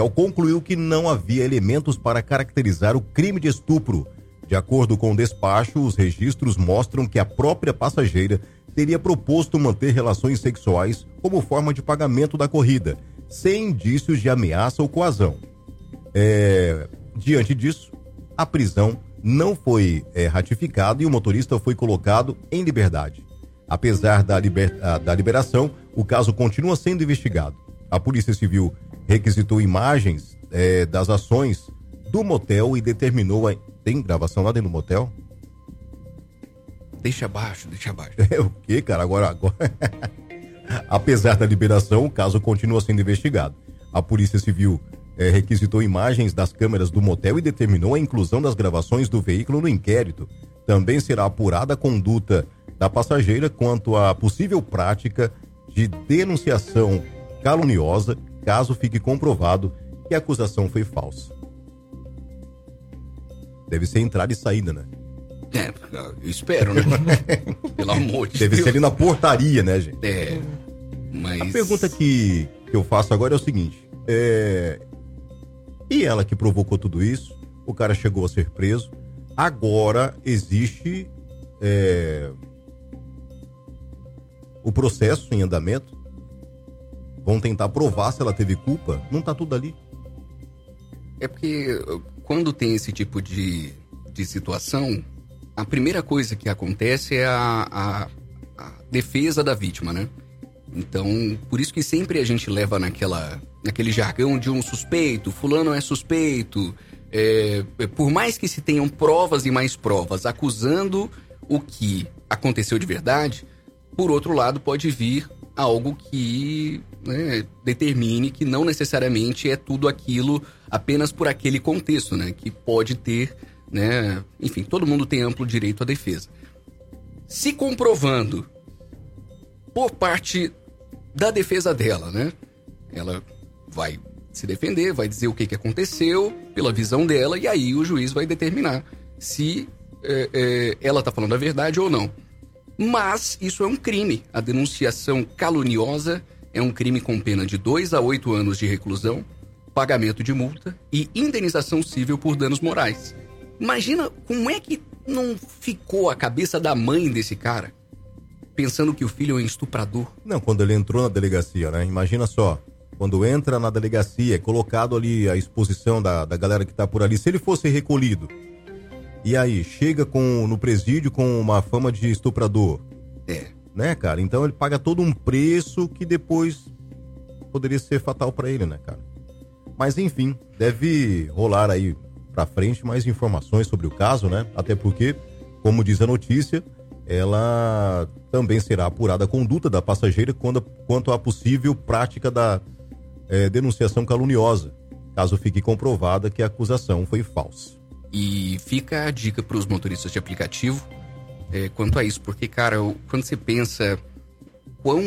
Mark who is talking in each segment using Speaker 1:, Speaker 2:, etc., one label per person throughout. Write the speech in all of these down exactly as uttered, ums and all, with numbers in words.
Speaker 1: concluiu que não havia elementos para caracterizar o crime de estupro. De acordo com o despacho, os registros mostram que a própria passageira teria proposto manter relações sexuais como forma de pagamento da corrida, sem indícios de ameaça ou coação. É, diante disso, a prisão não foi é, ratificada e o motorista foi colocado em liberdade. Apesar da, liber, da liberação, o caso continua sendo investigado. A Polícia Civil requisitou imagens é, das ações do motel e determinou a... Tem gravação lá dentro do motel?
Speaker 2: Deixa abaixo, deixa abaixo.
Speaker 1: É o quê, cara? Agora, agora... Apesar da liberação, o caso continua sendo investigado. A Polícia Civil é, requisitou imagens das câmeras do motel e determinou a inclusão das gravações do veículo no inquérito. Também será apurada a conduta da passageira quanto à possível prática de denunciação caluniosa, caso fique comprovado que a acusação foi falsa. Deve ser entrada e saída, né?
Speaker 2: É, eu espero, né? Pelo amor de
Speaker 1: Deve
Speaker 2: Deus.
Speaker 1: ser ali na portaria, né, gente?
Speaker 2: É, mas...
Speaker 1: A pergunta que, que eu faço agora é o seguinte, é... e ela que provocou tudo isso, o cara chegou a ser preso, agora existe é... o processo em andamento, vão tentar provar se ela teve culpa, não tá tudo ali?
Speaker 2: É porque quando tem esse tipo de, de situação, a primeira coisa que acontece é a, a, a defesa da vítima, né? Então, por isso que sempre a gente leva naquela, naquele jargão de um suspeito, fulano é suspeito, é, por mais que se tenham provas e mais provas acusando o que aconteceu de verdade, por outro lado pode vir algo que, né, determine que não necessariamente é tudo aquilo apenas por aquele contexto, né? Que pode ter, né? Enfim, todo mundo tem amplo direito à defesa. Se comprovando por parte da defesa dela, né? Ela vai se defender, vai dizer o que, que aconteceu pela visão dela e aí o juiz vai determinar se é, é, ela está falando a verdade ou não. Mas isso é um crime. A denunciação caluniosa é um crime com pena de dois a oito anos de reclusão, pagamento de multa e indenização civil por danos morais. Imagina como é que não ficou a cabeça da mãe desse cara, pensando que o filho é um estuprador.
Speaker 1: Não, quando ele entrou na delegacia, né? Imagina só, quando entra na delegacia, é colocado ali a exposição da, da galera que tá por ali. Se ele fosse recolhido, e aí, chega com, no presídio com uma fama de estuprador.
Speaker 2: É.
Speaker 1: Né, cara? Então ele paga todo um preço que depois poderia ser fatal pra ele, né, cara? Mas enfim, deve rolar aí pra frente mais informações sobre o caso, né? Até porque, como diz a notícia, ela também será apurada a conduta da passageira quando, quanto à possível prática da é, denunciação caluniosa, caso fique comprovada que a acusação foi falsa.
Speaker 2: E fica a dica para os motoristas de aplicativo é, quanto a isso, porque, cara, quando você pensa quão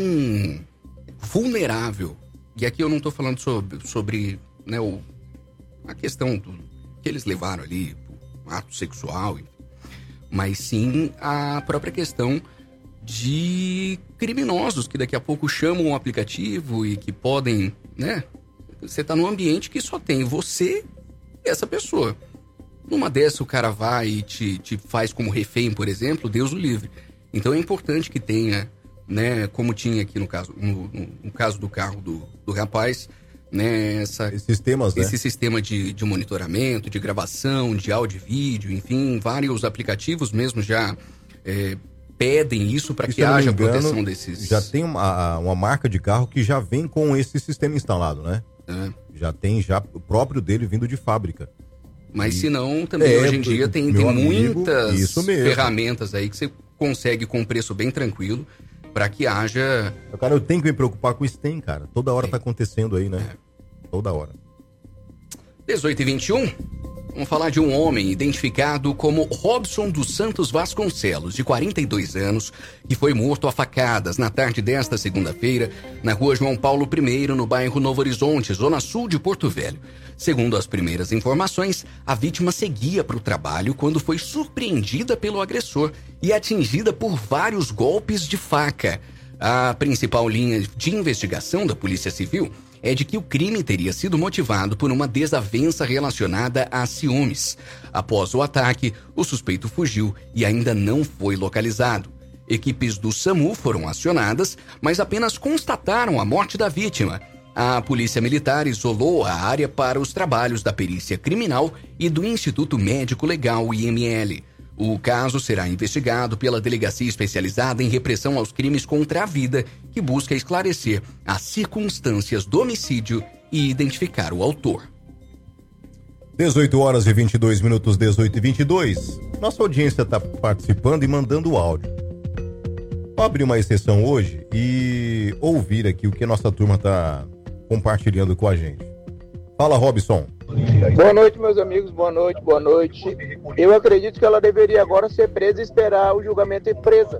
Speaker 2: vulnerável, e aqui eu não estou falando sobre, sobre né, o, a questão do, que eles levaram ali, o ato sexual, mas sim a própria questão de criminosos que daqui a pouco chamam o aplicativo e que podem, né? Você está num ambiente que só tem você e essa pessoa. Numa dessa o cara vai e te, te faz como refém, por exemplo, Deus o livre. Então é importante que tenha, né, como tinha aqui no caso, no, no, no caso do carro do, do rapaz, né, essa,
Speaker 1: Esses sistemas,
Speaker 2: esse
Speaker 1: né?
Speaker 2: sistema de, de monitoramento, de gravação, de áudio e vídeo, enfim, vários aplicativos mesmo já é, pedem isso para que haja engano, proteção desses...
Speaker 1: Já tem uma, uma marca de carro que já vem com esse sistema instalado, né?
Speaker 2: É. Já
Speaker 1: tem já o próprio dele vindo de fábrica.
Speaker 2: Mas e... se não, também é, hoje em dia tem, tem amigo, muitas ferramentas aí que você consegue com um preço bem tranquilo para que haja...
Speaker 1: Cara, eu tenho que me preocupar com isso, tem, cara. Toda hora é. tá acontecendo aí, né? É. Toda hora.
Speaker 2: dezoito e vinte e um, vamos falar de um homem identificado como Robson dos Santos Vasconcelos, de quarenta e dois anos, que foi morto a facadas na tarde desta segunda-feira, na rua João Paulo I, no bairro Novo Horizonte, zona sul de Porto Velho. Segundo as primeiras informações, a vítima seguia para o trabalho quando foi surpreendida pelo agressor e atingida por vários golpes de faca. A principal linha de investigação da Polícia Civil é de que o crime teria sido motivado por uma desavença relacionada a ciúmes. Após o ataque, o suspeito fugiu e ainda não foi localizado. Equipes do SAMU foram acionadas, mas apenas constataram a morte da vítima. A Polícia Militar isolou a área para os trabalhos da perícia criminal e do Instituto Médico Legal I M L. O caso será investigado pela Delegacia Especializada em Repressão aos Crimes contra a Vida, que busca esclarecer as circunstâncias do homicídio e identificar o autor.
Speaker 1: dezoito horas e vinte e dois minutos, dezoito e vinte e dois. Nossa audiência está participando e mandando áudio. Vou abrir uma exceção hoje e ouvir aqui o que a nossa turma está compartilhando com a gente. Fala, Robson.
Speaker 3: Boa noite, meus amigos, boa noite, boa noite. Eu acredito que ela deveria agora ser presa e esperar o julgamento e presa.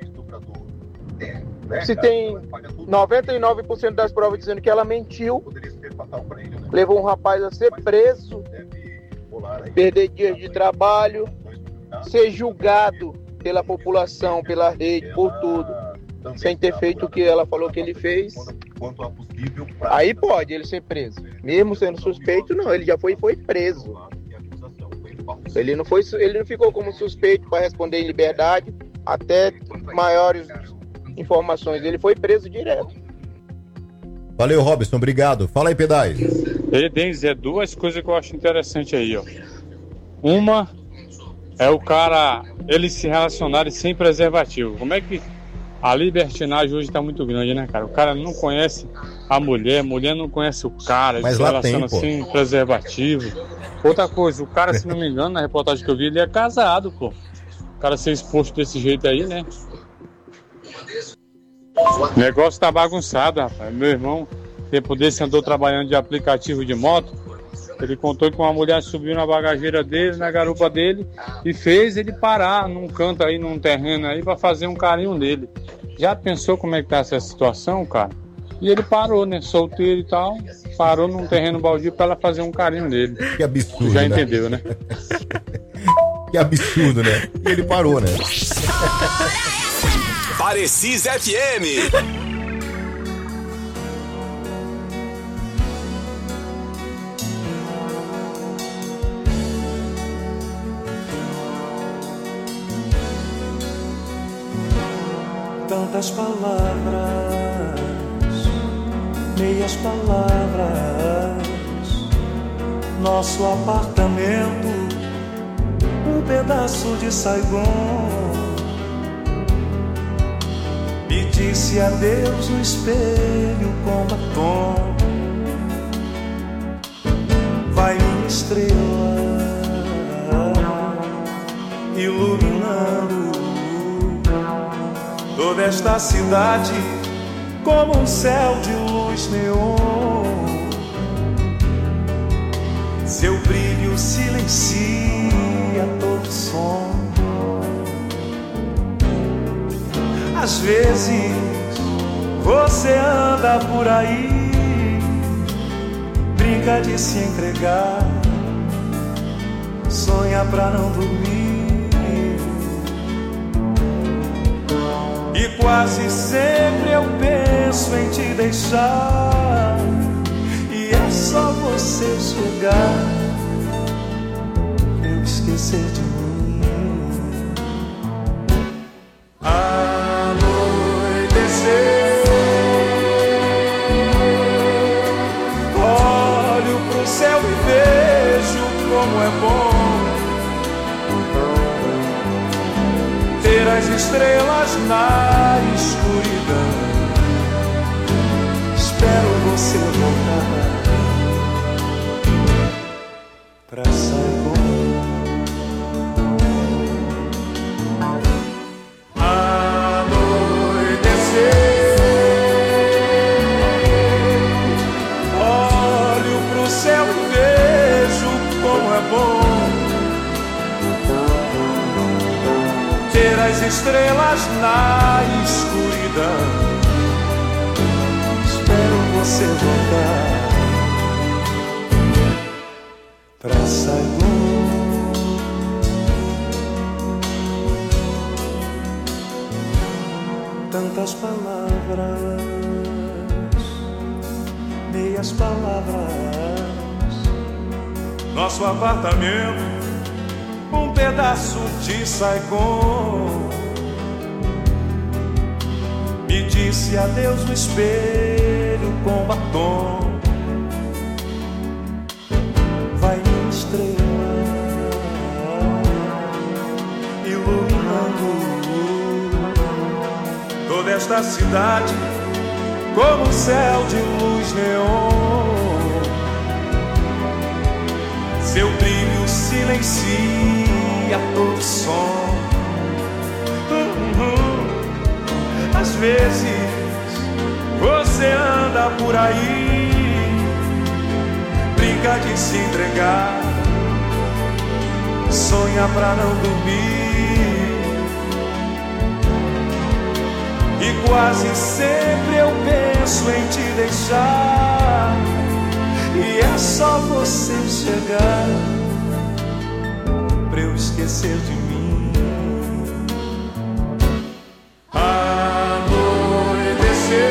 Speaker 3: Se tem noventa e nove por cento das provas dizendo que ela mentiu, levou um rapaz a ser preso, perder dias de trabalho, ser julgado pela população, pela rede, por tudo, sem ter feito o que ela falou que ele fez, aí pode ele ser preso. Mesmo sendo suspeito, não, ele já foi foi preso. Ele não, foi, ele não ficou como suspeito para responder em liberdade até maiores informações. Ele foi preso direto.
Speaker 1: Valeu, Robson, obrigado. Fala aí, Pedais.
Speaker 4: Ele tem é duas coisas que eu acho interessante aí, ó. Uma é o cara, eles se relacionarem sem preservativo. Como é que a libertinagem hoje tá muito grande, né, cara? O cara não conhece a mulher, a mulher não conhece o cara, ele
Speaker 1: Mas
Speaker 4: se
Speaker 1: lá
Speaker 4: relaciona
Speaker 1: tem,
Speaker 4: sem preservativo. Outra coisa, o cara, se não me engano, na reportagem que eu vi, ele é casado, pô. O cara ser exposto desse jeito aí, né? O negócio tá bagunçado, rapaz. Meu irmão, tempo desse, andou trabalhando de aplicativo de moto. Ele contou que uma mulher subiu na bagageira dele, na garupa dele, e fez ele parar num canto aí, num terreno aí, pra fazer um carinho nele. Já pensou como é que tá essa situação, cara? E ele parou, né? Solteiro e tal, parou num terreno baldio pra ela fazer um carinho nele.
Speaker 1: Que absurdo,
Speaker 4: Já
Speaker 1: né?
Speaker 4: entendeu, né?
Speaker 1: Que absurdo, né? E ele parou, né?
Speaker 5: Parecis F M.
Speaker 6: Tantas palavras, meias palavras, nosso apartamento, um pedaço de Saigon. Me disse adeus no espelho com batom. Vai minha estrela, iluminando toda esta cidade como um céu de luz neon. Seu brilho silencia todo som. Às vezes você anda por aí, brinca de se entregar, sonha pra não dormir, e quase sempre eu penso em te deixar, e é só você chegar, eu esquecer de mim. Como é bom ter as estrelas na escuridão. Espero você voltar pra Saigon. Anoitecer, olho pro céu e vejo como é bom ter as estrelas na escuridão. Espero você voltar pra Saigon. Tantas palavras, meias palavras. Nosso apartamento, um pedaço de Saigon. Me disse adeus no espelho com batom. Vai minha estrela, iluminando toda esta cidade como um céu de luz neon. Seu brilho silencia todo som. Uhum. Às vezes você anda por aí, brinca de se entregar, sonha pra não dormir. E quase sempre eu penso em te deixar, e é só você chegar pra eu esquecer de mim. Anoiteceu,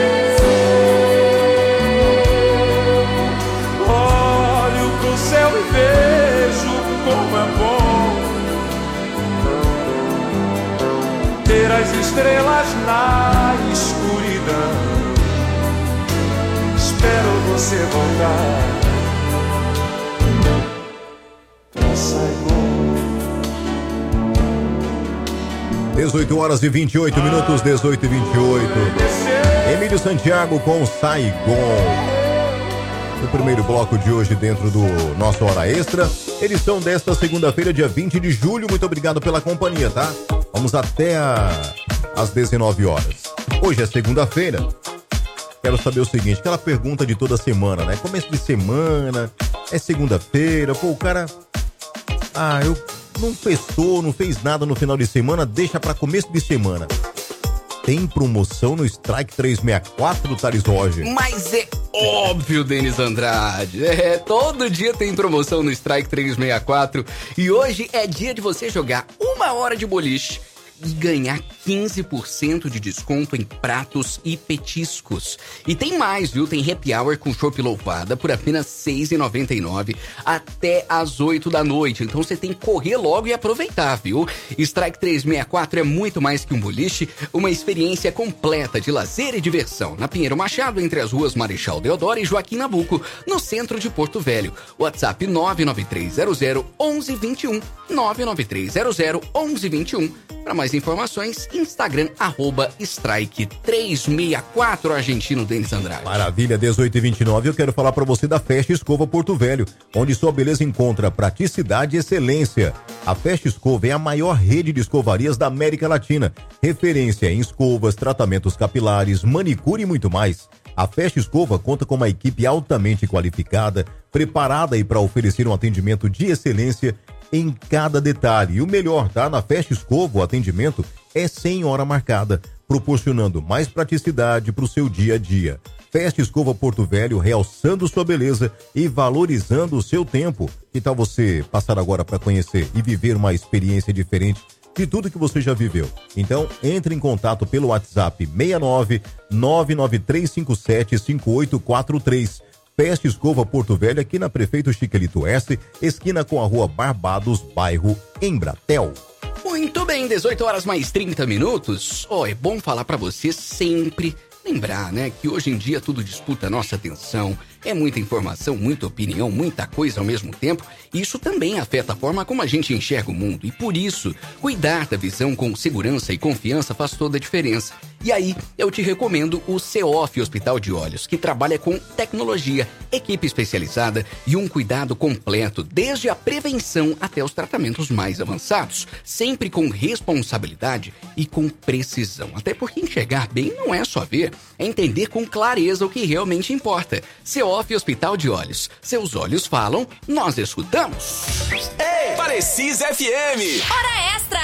Speaker 6: olho pro céu e vejo como é bom ter as estrelas na escuridão. Espero você voltar pra Saigon.
Speaker 1: dezoito horas e vinte e oito minutos, dezoito e vinte e oito. Emílio Santiago com Saigon. No primeiro bloco de hoje, dentro do nosso Hora Extra, edição desta segunda-feira, dia vinte de julho. Muito obrigado pela companhia, tá? Vamos até a, às dezenove horas. Hoje é segunda-feira. Quero saber o seguinte, aquela pergunta de toda semana, né? Começo de semana, é segunda-feira, pô, o cara... Ah, eu não festou, não fez nada no final de semana, deixa pra começo de semana. Tem promoção no Strike trezentos e sessenta e quatro, Thales Roger?
Speaker 2: Mas é óbvio, Denis Andrade. É, todo dia tem promoção no Strike trezentos e sessenta e quatro. E hoje é dia de você jogar uma hora de boliche e ganhar quinze por cento de desconto em pratos e petiscos. E tem mais, viu? Tem happy hour com chopp louvada por apenas seis reais e noventa e nove centavos até às oito da noite. Então você tem que correr logo e aproveitar, viu? Strike trezentos e sessenta e quatro é muito mais que um boliche, uma experiência completa de lazer e diversão. Na Pinheiro Machado, entre as ruas Marechal Deodoro e Joaquim Nabuco, no centro de Porto Velho. WhatsApp nove nove três zero zero um um dois um, nove nove três zero zero um um dois um. Para mais informações, Instagram, arroba Strike trezentos e sessenta e quatro, argentino Denis Andrade.
Speaker 1: Maravilha, dezoito e vinte e nove, eu quero falar para você da Festa Escova Porto Velho, onde sua beleza encontra praticidade e excelência. A Festa Escova é a maior rede de escovarias da América Latina, referência em escovas, tratamentos capilares, manicure e muito mais. A Festa Escova conta com uma equipe altamente qualificada, preparada e para oferecer um atendimento de excelência em cada detalhe. E o melhor, tá? Na Festa Escova, o atendimento é sem hora marcada, proporcionando mais praticidade para o seu dia a dia. Festa Escova Porto Velho, realçando sua beleza e valorizando o seu tempo. Que tal você passar agora para conhecer e viver uma experiência diferente de tudo que você já viveu? Então, entre em contato pelo WhatsApp seis nove nove nove três cinco sete cinco oito quatro três. Festa Escova Porto Velho, aqui na Prefeito Chiquelito Oeste, esquina com a Rua Barbados, bairro Embratel.
Speaker 2: Muito bem, dezoito horas mais trinta minutos. Ó, oh, é bom falar pra você sempre lembrar, né, que hoje em dia tudo disputa a nossa atenção. É muita informação, muita opinião, muita coisa ao mesmo tempo. E isso também afeta a forma como a gente enxerga o mundo. E por isso, cuidar da visão com segurança e confiança faz toda a diferença. E aí, eu te recomendo o CEOF Hospital de Olhos, que trabalha com tecnologia, equipe especializada e um cuidado completo, desde a prevenção até os tratamentos mais avançados, sempre com responsabilidade e com precisão. Até porque enxergar bem não é só ver, é entender com clareza o que realmente importa. CEOF Hospital de Olhos. Seus olhos falam, nós escutamos.
Speaker 5: Ei, Parecis F M.
Speaker 7: Hora Extra.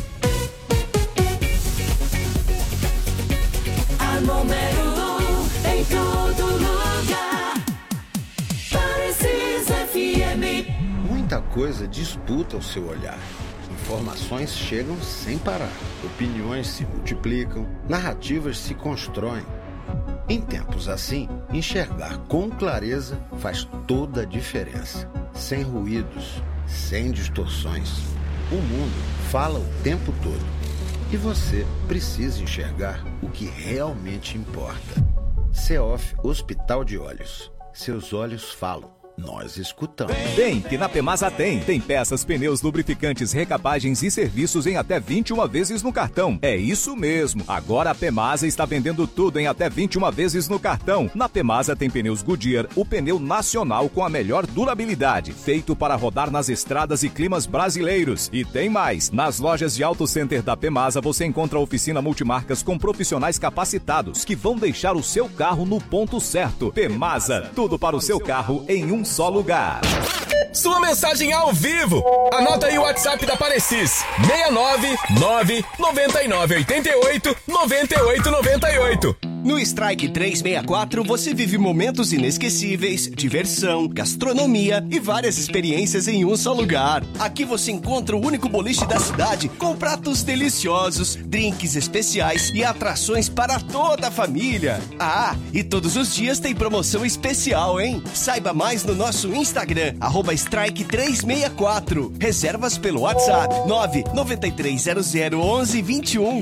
Speaker 7: A número um em todo lugar. Parecis F M.
Speaker 8: Muita coisa disputa o seu olhar. Informações chegam sem parar. Opiniões se multiplicam. Narrativas se constroem. Em tempos assim, enxergar com clareza faz toda a diferença. Sem ruídos, sem distorções. O mundo fala o tempo todo. E você precisa enxergar o que realmente importa. CEOF Hospital de Olhos. Seus olhos falam. Nós escutamos.
Speaker 9: Tem, que na Pemasa tem. Tem peças, pneus, lubrificantes, recapagens e serviços em até vinte e uma vezes no cartão. É isso mesmo. Agora a Pemasa está vendendo tudo em até vinte e uma vezes no cartão. Na Pemasa tem pneus Goodyear, o pneu nacional com a melhor durabilidade, feito para rodar nas estradas e climas brasileiros. E tem mais. Nas lojas de Auto Center da Pemasa você encontra a oficina multimarcas com profissionais capacitados que vão deixar o seu carro no ponto certo. Pemasa, tudo para o seu carro em um só lugar.
Speaker 5: Sua mensagem ao vivo. Anota aí o WhatsApp da Parecis. seis nove nove nove nove oito oito nove oito nove oito.
Speaker 10: No Strike trezentos e sessenta e quatro você vive momentos inesquecíveis, diversão, gastronomia e várias experiências em um só lugar. Aqui você encontra o único boliche da cidade com pratos deliciosos, drinks especiais e atrações para toda a família. Ah, e todos os dias tem promoção especial, hein? Saiba mais no nosso Instagram, arroba Strike trezentos e sessenta e quatro. Reservas pelo WhatsApp nove nove três zero zero um um dois um.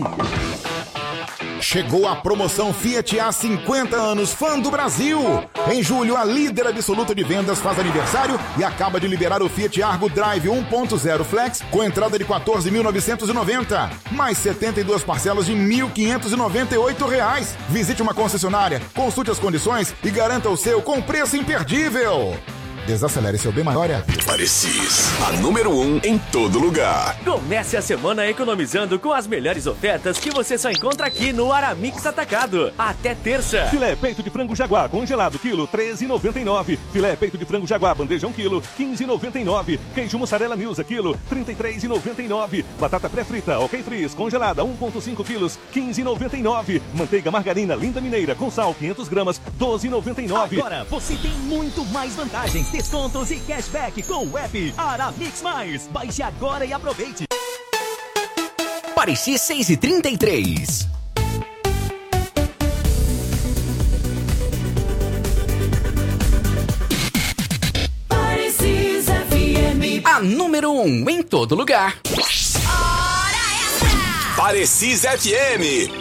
Speaker 11: Chegou a promoção Fiat há cinquenta anos, fã do Brasil. Em julho, a líder absoluta de vendas faz aniversário e acaba de liberar o Fiat Argo Drive um ponto zero Flex com entrada de quatorze mil novecentos e noventa, mais setenta e duas parcelas de mil quinhentos e noventa e oito reais. Visite uma concessionária, consulte as condições e garanta o seu com preço imperdível. Desacelere seu bem maior é a vida.
Speaker 5: Parecis, a número um em todo lugar.
Speaker 12: Comece a semana economizando com as melhores ofertas que você só encontra aqui no Aramix Atacado. Até terça.
Speaker 13: Filé peito de frango Jaguar congelado, quilo treze reais e noventa e nove centavos. Filé peito de frango Jaguar bandeja um quilo, quinze reais e noventa e nove centavos. Queijo mussarela Milza, quilo, trinta e três reais e noventa e nove centavos. Batata pré-frita, ok frizz, congelada, um ponto cinco quilos, quinze reais e noventa e nove centavos. Manteiga margarina Linda Mineira com sal, quinhentas gramas, doze reais e noventa e nove centavos.
Speaker 12: Agora você tem muito mais vantagens, descontos e cashback com o app Aramix Mais. Baixe agora e aproveite.
Speaker 5: Parecis seis e trinta e três.
Speaker 7: Parecis F M.
Speaker 5: A número um em todo lugar.
Speaker 7: Hora extra.
Speaker 5: Parecis F M.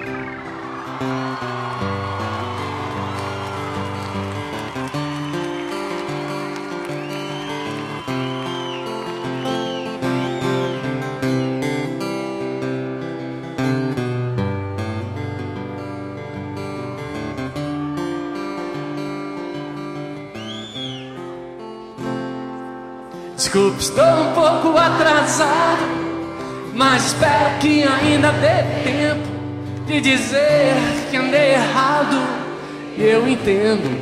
Speaker 14: Desculpe, estou um pouco atrasado, mas espero que ainda dê tempo de dizer que andei errado. E eu entendo,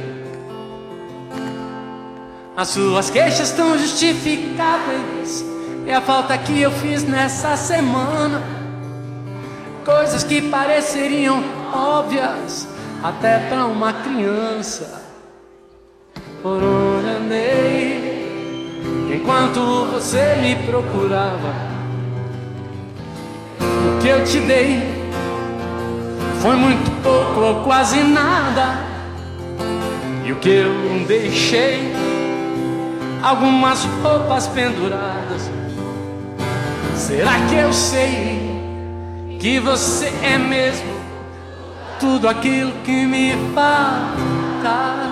Speaker 14: as suas queixas estão justificáveis. É a falta que eu fiz nessa semana, coisas que pareceriam óbvias até pra uma criança. Por onde andei enquanto você me procurava, o que eu te dei foi muito pouco ou quase nada. E o que eu deixei, algumas roupas penduradas. Será que eu sei que você é mesmo tudo aquilo que me faltava?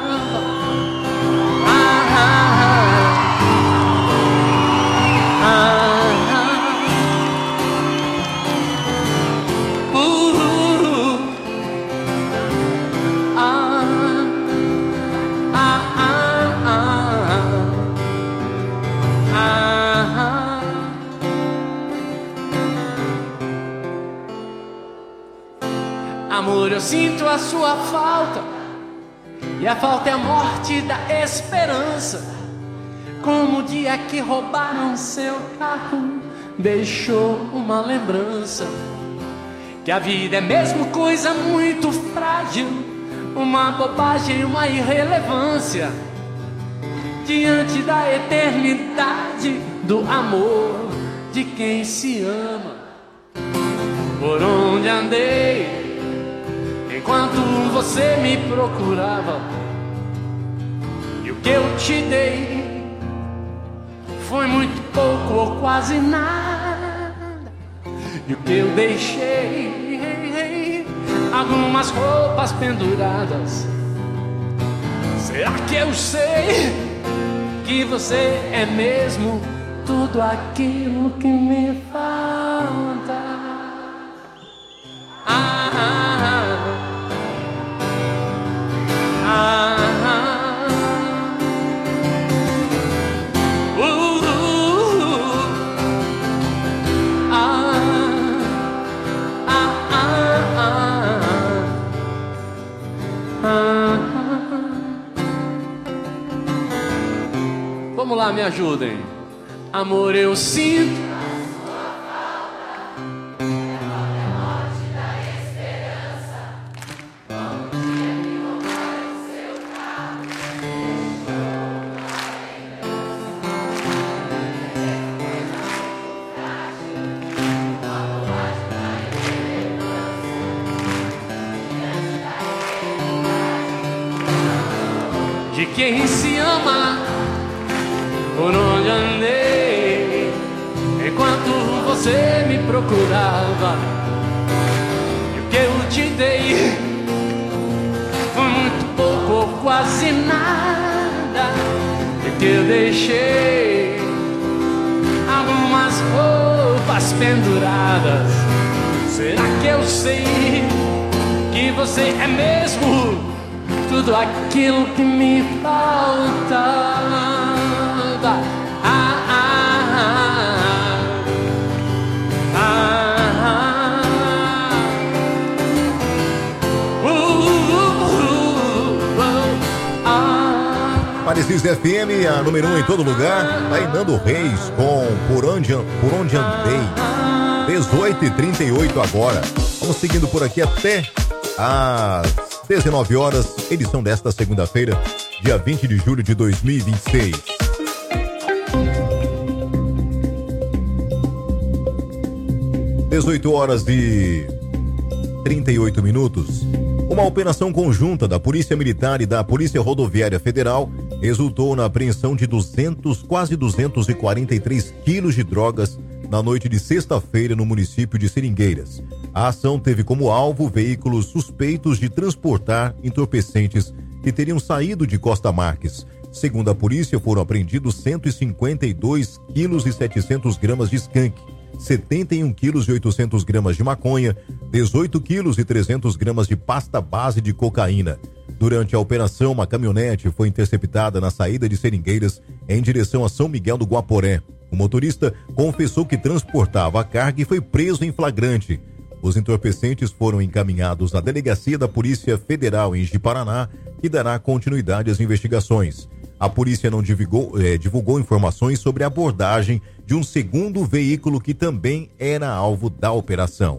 Speaker 14: Ah, ah, ah. Uh, uh, ah, ah, ah, ah, ah. Amor, eu sinto a sua falta, e a falta é a morte da esperança. Como o dia que roubaram seu carro deixou uma lembrança, que a vida é mesmo coisa muito frágil, uma bobagem, uma irrelevância diante da eternidade do amor de quem se ama. Por onde andei enquanto você me procurava. E o que eu te dei foi muito pouco ou quase nada. E o que eu deixei, algumas roupas penduradas. Será que eu sei que você é mesmo tudo aquilo que me falta? Ah, ah, ah, ah, uh, uh, ah, ah, ah, ah, ah. Vamos lá, me ajudem. Amor, eu sinto de quem se ama. Por onde andei enquanto você me procurava. E o que eu te dei foi muito pouco ou quase nada. E o que eu deixei, algumas roupas penduradas. Será que eu sei que você é mesmo tudo aquilo que me falta? Ah, ah, ah, ah, uh, uh, uh, ah.
Speaker 1: Parecis F M, a número um em todo lugar. Tá aí Nando Reis com Por Onde, Por Onde Andei. dezoito e trinta e oito agora. Vamos seguindo por aqui até às dezenove horas, edição desta segunda-feira, dia vinte de julho de dois mil e vinte e seis. dezoito horas e trinta e oito minutos. Uma operação conjunta da Polícia Militar e da Polícia Rodoviária Federal resultou na apreensão de duzentos, quase duzentos e quarenta e três quilos de drogas na noite de sexta-feira no município de Seringueiras. A ação teve como alvo veículos suspeitos de transportar entorpecentes que teriam saído de Costa Marques. Segundo a polícia, foram apreendidos cento e cinquenta e dois quilos e setecentos gramas de skunk, setenta e um quilos e oitocentos gramas de maconha, dezoito quilos e trezentos gramas de pasta base de cocaína. Durante a operação, uma caminhonete foi interceptada na saída de Seringueiras em direção a São Miguel do Guaporé. O motorista confessou que transportava a carga e foi preso em flagrante. Os entorpecentes foram encaminhados à delegacia da Polícia Federal em Ji-Paraná, que dará continuidade às investigações. A polícia não divulgou, eh, divulgou informações sobre a abordagem de um segundo veículo que também era alvo da operação.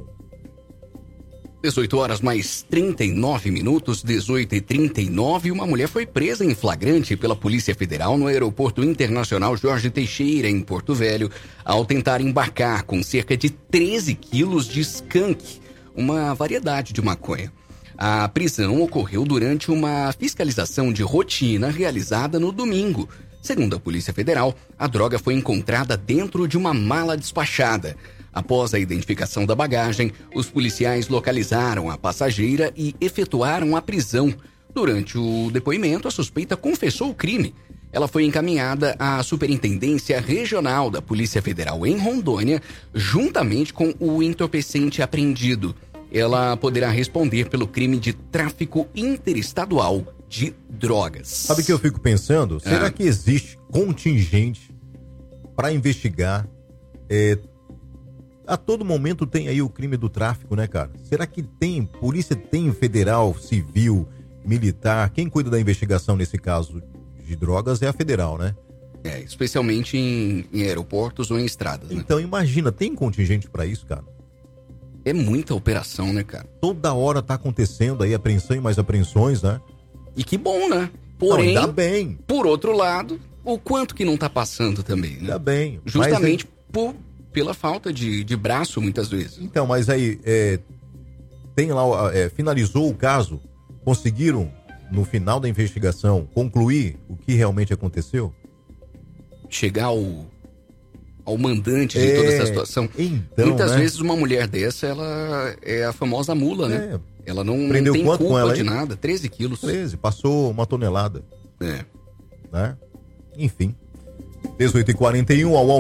Speaker 2: dezoito horas mais trinta e nove minutos, dezoito e trinta e nove, uma mulher foi presa em flagrante pela Polícia Federal no Aeroporto Internacional Jorge Teixeira, em Porto Velho, ao tentar embarcar com cerca de treze quilos de skunk, uma variedade de maconha. A prisão ocorreu durante uma fiscalização de rotina realizada no domingo. Segundo a Polícia Federal, a droga foi encontrada dentro de uma mala despachada. Após a identificação da bagagem, os policiais localizaram a passageira e efetuaram a prisão. Durante o depoimento, a suspeita confessou o crime. Ela foi encaminhada à Superintendência Regional da Polícia Federal em Rondônia, juntamente com o entorpecente apreendido. Ela poderá responder pelo crime de tráfico interestadual de drogas.
Speaker 1: Sabe o que eu fico pensando? Será ah. que existe contingente para investigar? É, a todo momento tem aí o crime do tráfico, né, cara? Será que tem, polícia tem federal, civil, militar? Quem cuida da investigação nesse caso de drogas é a federal, né?
Speaker 2: É, especialmente em, em aeroportos ou em estradas, né?
Speaker 1: Então imagina, tem contingente para isso, cara?
Speaker 2: É muita operação, né, cara?
Speaker 1: Toda hora tá acontecendo aí apreensão e mais apreensões, né?
Speaker 2: E que bom, né? Porém,
Speaker 1: não, ainda bem.
Speaker 2: Por outro lado, o quanto que não tá passando também, né?
Speaker 1: Ainda bem.
Speaker 2: Justamente aí... por, pela falta de, de braço, muitas vezes.
Speaker 1: Então, mas aí, é, tem lá, é, finalizou o caso? Conseguiram, no final da investigação, concluir o que realmente aconteceu?
Speaker 2: Chegar ao, ao mandante de
Speaker 1: É,
Speaker 2: toda essa situação.
Speaker 1: então,
Speaker 2: Muitas
Speaker 1: né?
Speaker 2: vezes uma mulher dessa, ela é a famosa mula, né?
Speaker 1: É.
Speaker 2: Ela não, não
Speaker 1: Prendeu
Speaker 2: tem
Speaker 1: quanto
Speaker 2: culpa
Speaker 1: com ela
Speaker 2: de
Speaker 1: aí?
Speaker 2: nada. treze quilos.
Speaker 1: treze, passou uma tonelada.
Speaker 2: É.
Speaker 1: Né? Enfim. dezoito e quarenta e um, ao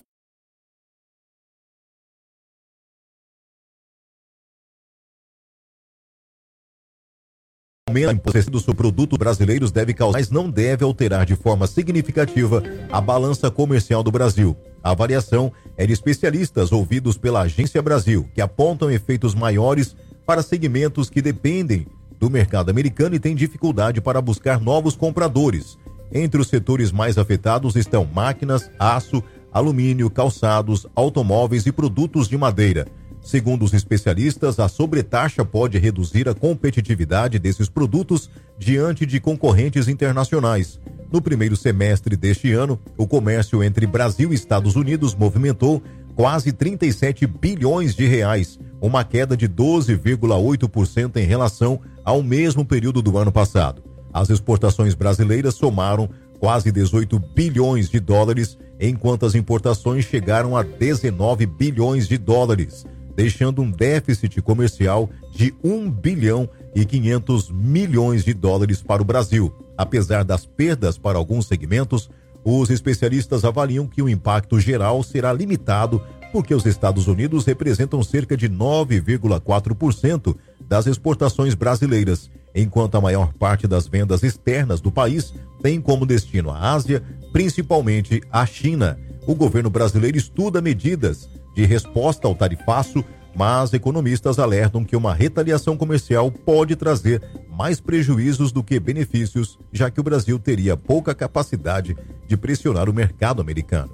Speaker 1: aumento imposto sobre produtos brasileiros deve causar, mas não deve alterar de forma significativa a balança comercial do Brasil. A avaliação é de especialistas ouvidos pela Agência Brasil, que apontam efeitos maiores para segmentos que dependem do mercado americano e têm dificuldade para buscar novos compradores. Entre os setores mais afetados estão máquinas, aço, alumínio, calçados, automóveis e produtos de madeira. Segundo os especialistas, a sobretaxa pode reduzir a competitividade desses produtos diante de concorrentes internacionais. No primeiro semestre deste ano, o comércio entre Brasil e Estados Unidos movimentou quase trinta e sete bilhões de reais, uma queda de doze vírgula oito por cento em relação ao mesmo período do ano passado. As exportações brasileiras somaram quase dezoito bilhões de dólares, enquanto as importações chegaram a dezenove bilhões de dólares, deixando um déficit comercial de um bilhão e quinhentos milhões de dólares para o Brasil. Apesar das perdas para alguns segmentos, os especialistas avaliam que o impacto geral será limitado porque os Estados Unidos representam cerca de nove vírgula quatro por cento das exportações brasileiras, enquanto a maior parte das vendas externas do país tem como destino a Ásia, principalmente a China. O governo brasileiro estuda medidas de resposta ao tarifaço, mas economistas alertam que uma retaliação comercial pode trazer mais prejuízos do que benefícios, já que o Brasil teria pouca capacidade de pressionar o mercado americano.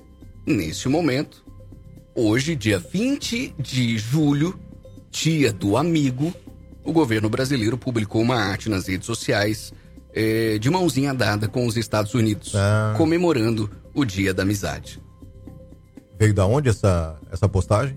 Speaker 2: Neste momento, hoje, dia vinte de julho, dia do amigo, o governo brasileiro publicou uma arte nas redes sociais eh, de mãozinha dada com os Estados Unidos,
Speaker 1: Ah.
Speaker 2: comemorando o Dia da Amizade.
Speaker 1: Veio da onde essa, essa postagem?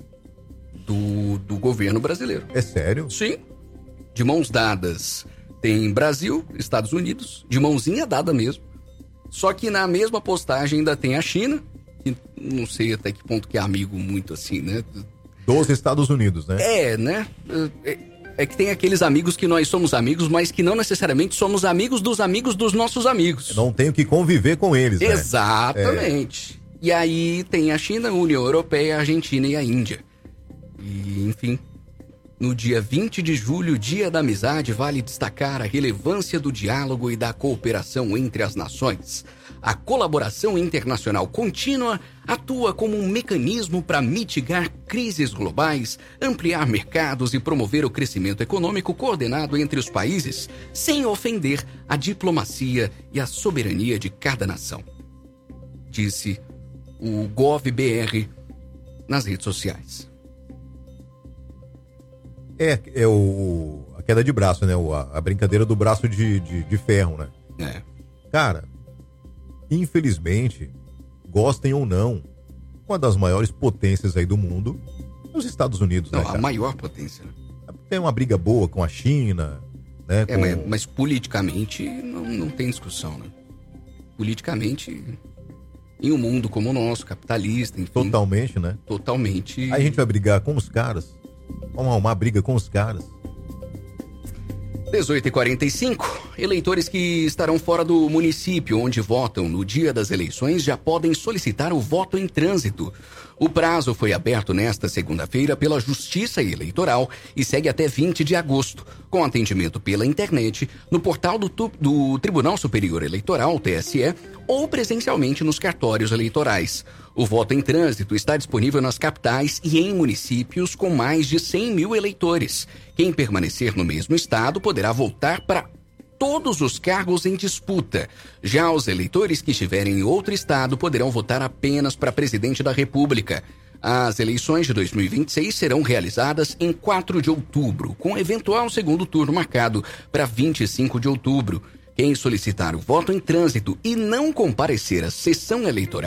Speaker 2: Do, do governo brasileiro.
Speaker 1: É sério?
Speaker 2: Sim. De mãos dadas. Tem Brasil, Estados Unidos, de mãozinha dada mesmo. Só que na mesma postagem ainda tem a China, que não sei até que ponto que é amigo muito assim, né?
Speaker 1: Dos Estados Unidos, né?
Speaker 2: É, né? É, é que tem aqueles amigos que nós somos amigos, mas que não necessariamente somos amigos dos amigos dos nossos amigos.
Speaker 1: Não tenho que conviver com eles, né?
Speaker 2: Exatamente. É. E aí tem a China, a União Europeia, a Argentina e a Índia. E, enfim, no dia vinte de julho, Dia da Amizade, vale destacar a relevância do diálogo e da cooperação entre as nações. A colaboração internacional contínua atua como um mecanismo para mitigar crises globais, ampliar mercados e promover o crescimento econômico coordenado entre os países, sem ofender a diplomacia e a soberania de cada nação, disse o GovBR nas redes sociais.
Speaker 1: É, é o, a queda de braço, né? O, a, a brincadeira do braço de, de, de ferro, né?
Speaker 2: É.
Speaker 1: Cara, infelizmente, gostem ou não, uma das maiores potências aí do mundo é os Estados Unidos,
Speaker 2: Não,
Speaker 1: né, cara?
Speaker 2: a maior potência.
Speaker 1: Tem uma briga boa com a China, né?
Speaker 2: É,
Speaker 1: com...
Speaker 2: mas, mas politicamente não, não tem discussão, né? Politicamente, em um mundo como o nosso, capitalista, enfim.
Speaker 1: Totalmente, né?
Speaker 2: Totalmente.
Speaker 1: Aí a gente vai brigar com os caras. Vamos arrumar briga com os caras.
Speaker 2: dezoito e quarenta e cinco. Eleitores que estarão fora do município onde votam no dia das eleições já podem solicitar o voto em trânsito. O prazo foi aberto nesta segunda-feira pela Justiça Eleitoral e segue até vinte de agosto, com atendimento pela internet, no portal do, tu, do Tribunal Superior Eleitoral, T S E, ou presencialmente nos cartórios eleitorais. O voto em trânsito está disponível nas capitais e em municípios com mais de cem mil eleitores. Quem permanecer no mesmo estado poderá votar para todos os cargos em disputa. Já os eleitores que estiverem em outro estado poderão votar apenas para presidente da República. As eleições de dois mil e vinte e seis serão realizadas em quatro de outubro, com eventual segundo turno marcado para vinte e cinco de outubro. Quem solicitar o voto em trânsito e não comparecer à sessão eleitoral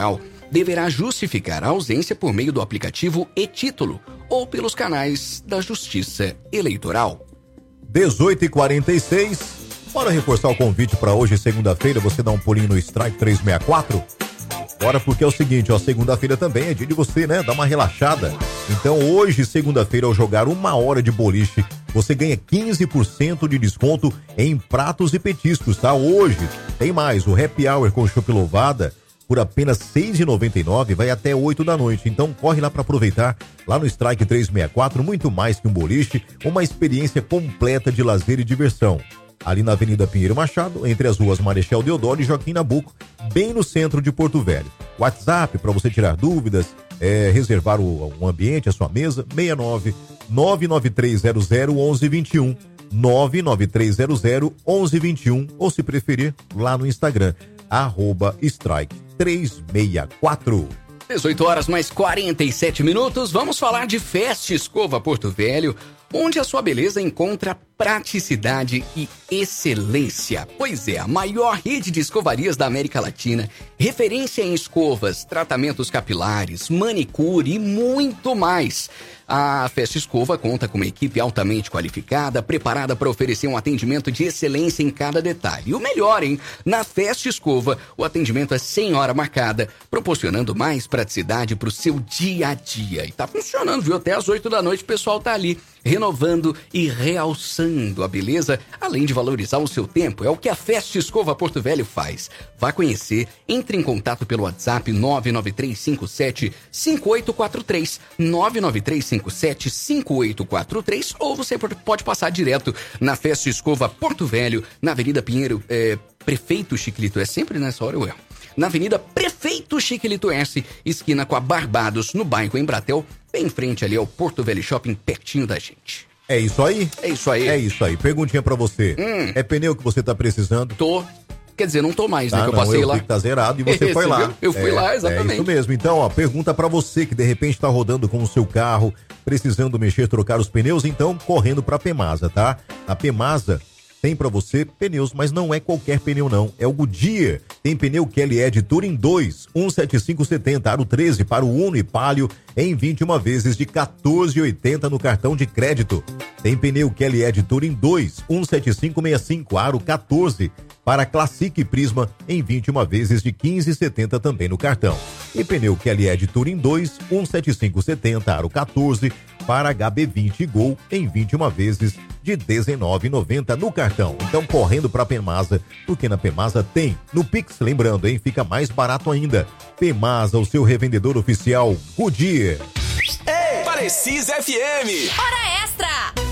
Speaker 2: deverá justificar a ausência por meio do aplicativo e-Título ou pelos canais da Justiça Eleitoral.
Speaker 1: dezoito e quarenta e seis. Bora reforçar o convite para hoje, segunda-feira, você dá um pulinho no Strike trezentos e sessenta e quatro? Bora, porque é o seguinte, ó, segunda-feira também é dia de você, né, dar uma relaxada. Então hoje, segunda-feira, ao jogar uma hora de boliche, você ganha quinze por cento de desconto em pratos e petiscos, tá? Hoje tem mais, o Happy Hour com chopp louvada por apenas seis reais e noventa e nove centavos, vai até oito da noite. Então corre lá para aproveitar, lá no Strike trezentos e sessenta e quatro, muito mais que um boliche, uma experiência completa de lazer e diversão. Ali na Avenida Pinheiro Machado, entre as ruas Marechal Deodoro e Joaquim Nabuco, bem no centro de Porto Velho. WhatsApp para você tirar dúvidas, é, reservar o, o ambiente, a sua mesa, seis nove nove nove três zero zero um um dois um, nove nove três zero zero um um dois um, ou se preferir, lá no Instagram, arroba Strike trezentos e sessenta e quatro.
Speaker 2: dezoito horas mais quarenta e sete minutos, vamos falar de Fest Escova Porto Velho, onde a sua beleza encontra praticidade e excelência. Pois é, a maior rede de escovarias da América Latina, referência em escovas, tratamentos capilares, manicure e muito mais. A Fest Escova conta com uma equipe altamente qualificada, preparada para oferecer um atendimento de excelência em cada detalhe. E o melhor, hein? Na Fest Escova, o atendimento é sem hora marcada, proporcionando mais praticidade para o seu dia a dia. E tá funcionando, viu? Até às oito da noite o pessoal tá ali, renovando e realçando a beleza, além de valorizar o seu tempo. É o que a Fest Escova Porto Velho faz. Vá conhecer, entre em contato pelo WhatsApp nove nove três cinco sete cinco oito quatro três, nove nove três cinco sete cinco oito quatro três, ou você pode passar direto na Fest Escova Porto Velho, na Avenida Pinheiro, é, Prefeito Chiquilito, é sempre nessa hora eu erro. Na Avenida Prefeito Chiquilito S, esquina com a Barbados, no bairro Embratel, bem em frente ali ao Porto Velho Shopping, pertinho da gente.
Speaker 1: É isso aí?
Speaker 2: É isso aí.
Speaker 1: É isso aí. Perguntinha pra você.
Speaker 2: Hum.
Speaker 1: É pneu que você tá precisando?
Speaker 2: Tô. Quer dizer, não tô mais, né?
Speaker 1: Ah,
Speaker 2: que eu
Speaker 1: não,
Speaker 2: passei
Speaker 1: eu
Speaker 2: lá.
Speaker 1: vi que tá zerado e você foi lá.
Speaker 2: Viu? Eu fui
Speaker 1: é,
Speaker 2: lá, exatamente.
Speaker 1: É isso mesmo. Então, ó, pergunta pra você que de repente tá rodando com o seu carro, precisando mexer, trocar os pneus, então correndo pra Pemasa, tá? A Pemasa tem pra você pneus, mas não é qualquer pneu não, é o Goodyear. Tem pneu Q L E de Touring dois, cento e setenta e cinco setenta, aro treze para o Uno e Palio em vinte e uma vezes de quatorze reais e oitenta centavos no cartão de crédito. Tem pneu Q L E de Touring dois, cento e setenta e cinco sessenta e cinco, aro quatorze para Classic e Prisma em vinte e uma vezes de quinze reais e setenta centavos também no cartão. E pneu Q L E de Touring dois, cento e setenta e cinco setenta, aro quatorze para H B vinte e Gol em vinte e uma vezes de dezenove reais e noventa centavos no cartão. Então correndo para Pemasa, porque na Pemasa tem. No Pix, lembrando, hein, fica mais barato ainda. Pemasa, o seu revendedor oficial Goodyear.
Speaker 5: Ei, Parecis F M.
Speaker 7: Hora extra.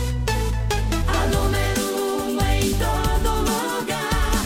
Speaker 7: A número um em todo lugar.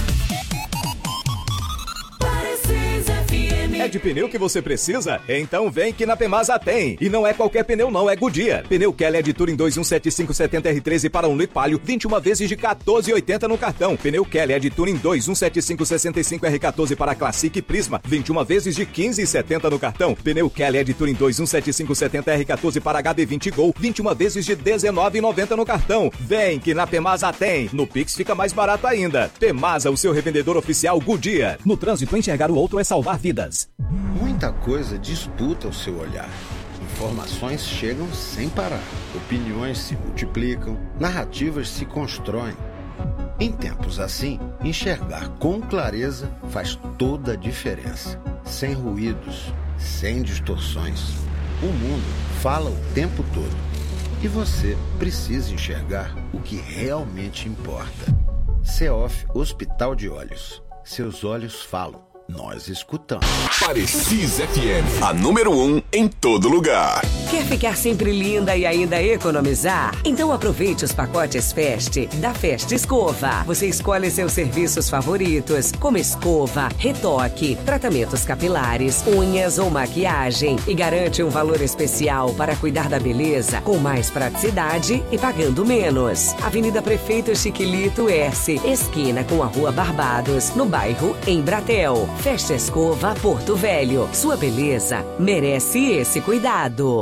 Speaker 7: Parecis F M.
Speaker 9: É de pneu que você precisa? Então vem que na Pemasa tem. E não é qualquer pneu não, é Goodyear. Pneu Q L E de Touring dois, cento e setenta e cinco setenta R treze para um Palio, vinte e uma vezes de quatorze reais e oitenta centavos no cartão. Pneu Q L E de Touring dois, cento e setenta e cinco sessenta e cinco R quatorze para Classic e Prisma, vinte e uma vezes de quinze reais e setenta centavos no cartão. Pneu Q L E de Touring dois, cento e setenta e cinco setenta R quatorze para H B vinte Gol, vinte e uma vezes de dezenove reais e noventa centavos no cartão. Vem que na Pemasa tem. No Pix fica mais barato ainda. Pemasa, o seu revendedor oficial Goodyear. No trânsito, enxergar o outro é salvar vidas.
Speaker 8: Muita coisa disputa o seu olhar. Informações chegam sem parar. Opiniões se multiplicam. Narrativas se constroem. Em tempos assim, enxergar com clareza faz toda a diferença. Sem ruídos, sem distorções. O mundo fala o tempo todo. E você precisa enxergar o que realmente importa. CEOF Hospital de Olhos. Seus olhos falam. Nós escutamos.
Speaker 5: Parecis F M, a número um em todo lugar.
Speaker 15: Quer ficar sempre linda e ainda economizar? Então aproveite os pacotes Fest da Fest Escova. Você escolhe seus serviços favoritos, como escova, retoque, tratamentos capilares, unhas ou maquiagem, e garante um valor especial para cuidar da beleza com mais praticidade e pagando menos. Avenida Prefeito Chiquilito S, esquina com a Rua Barbados, no bairro Embratel. Fest Escova Porto Velho. Sua beleza merece esse cuidado.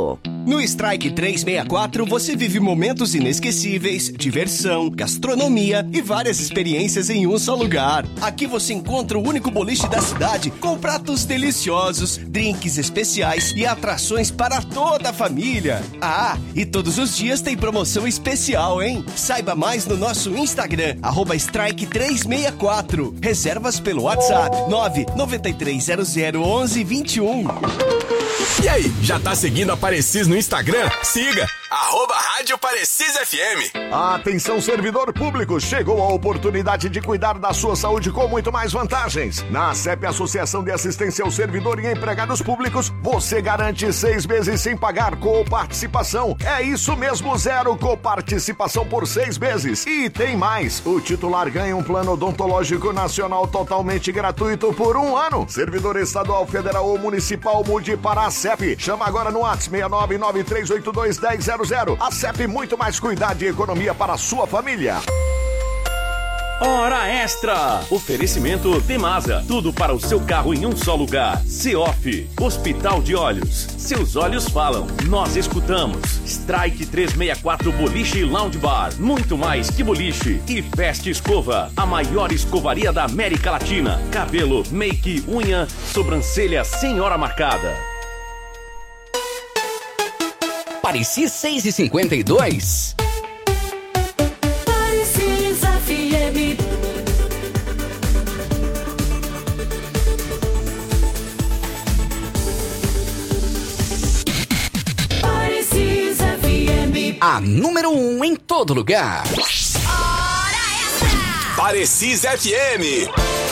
Speaker 10: No Strike trezentos e sessenta e quatro você vive momentos inesquecíveis, diversão, gastronomia e várias experiências em um só lugar. Aqui você encontra o único boliche da cidade com pratos deliciosos, drinks especiais e atrações para toda a família. Ah, e todos os dias tem promoção especial, hein? Saiba mais no nosso Instagram, arroba Strike trezentos e sessenta e quatro. Reservas pelo WhatsApp nove nove três zero zero onze vinte e um.
Speaker 5: E aí, já tá seguindo a Parecis no Instagram? Siga, arroba Rádio Parecis F M.
Speaker 16: Atenção, servidor público, chegou a oportunidade de cuidar da sua saúde com muito mais vantagens. Na ACEP, Associação de Assistência ao Servidor e Empregados Públicos, você garante seis meses sem pagar coparticipação. É isso mesmo, zero coparticipação por seis meses. E tem mais, o titular ganha um plano odontológico nacional totalmente gratuito por um ano. Servidor estadual, federal ou municipal, mude para a ACEP. Chama agora no WhatsApp seis nove nove três oito dois um zero zero zero. ACEP, muito mais cuidado e economia para a sua família.
Speaker 12: Hora Extra! Oferecimento Temasa. Tudo para o seu carro em um só lugar. C-Off. Hospital de Olhos. Seus olhos falam. Nós escutamos. Strike trezentos e sessenta e quatro Boliche e Lounge Bar. Muito mais que boliche. E Fast Escova. A maior escovaria da América Latina. Cabelo, make, unha, sobrancelha sem hora marcada.
Speaker 2: Parecis seis e cinquenta e dois.
Speaker 7: Parecis F M. Parecis F M.
Speaker 2: A número um em todo lugar.
Speaker 5: Parecis F M.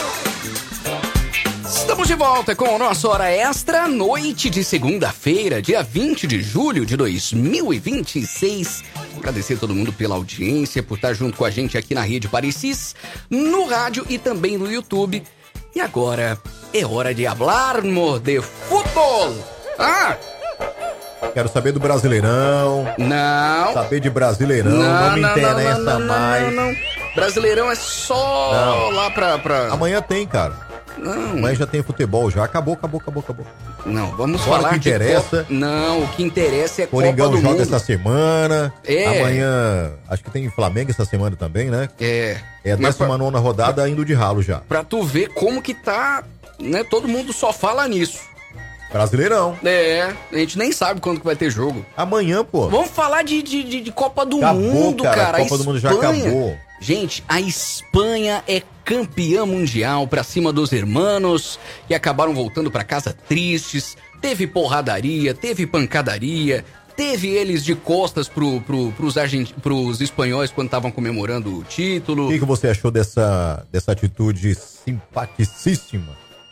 Speaker 2: Estamos de volta com o nosso Hora Extra, noite de segunda-feira, dia vinte de julho de dois mil e vinte e seis. Agradecer a todo mundo pela audiência, por estar junto com a gente aqui na Rede Parecis, no rádio e também no YouTube. E agora é hora de hablarmos de futebol. Ah!
Speaker 1: Quero saber do Brasileirão.
Speaker 2: Não.
Speaker 1: Saber de Brasileirão, não, não me
Speaker 2: não,
Speaker 1: interessa
Speaker 2: não, não,
Speaker 1: mais.
Speaker 2: Não, não, não. Brasileirão é só
Speaker 1: Não.
Speaker 2: lá pra, pra...
Speaker 1: Amanhã tem, cara.
Speaker 2: Não.
Speaker 1: Amanhã já tem futebol, já acabou, acabou, acabou, acabou.
Speaker 2: Não, vamos
Speaker 1: Agora
Speaker 2: falar
Speaker 1: que
Speaker 2: de
Speaker 1: interessa.
Speaker 2: Copa... Não, o que interessa é
Speaker 1: Coringão
Speaker 2: Copa do
Speaker 1: joga
Speaker 2: Mundo.
Speaker 1: essa semana.
Speaker 2: É.
Speaker 1: Amanhã, acho que tem Flamengo essa semana também, né?
Speaker 2: É.
Speaker 1: É a
Speaker 2: Mas
Speaker 1: décima nona rodada indo de ralo já.
Speaker 2: Pra tu ver como que tá, né? Todo mundo só fala nisso.
Speaker 1: Brasileirão.
Speaker 2: É, a gente nem sabe quando que vai ter jogo.
Speaker 1: Amanhã, pô.
Speaker 2: Vamos falar de, de, de, de Copa do
Speaker 1: Acabou,
Speaker 2: Mundo,
Speaker 1: cara,
Speaker 2: cara.
Speaker 1: a Copa do Mundo já
Speaker 2: Espanha-
Speaker 1: acabou.
Speaker 2: Gente, a Espanha é campeã mundial pra cima dos hermanos que acabaram voltando pra casa tristes. Teve porradaria, teve pancadaria, teve eles de costas pro, pro, pros, argent... pros espanhóis quando estavam comemorando o título.
Speaker 1: O que, que você achou dessa, dessa atitude simpaticíssima?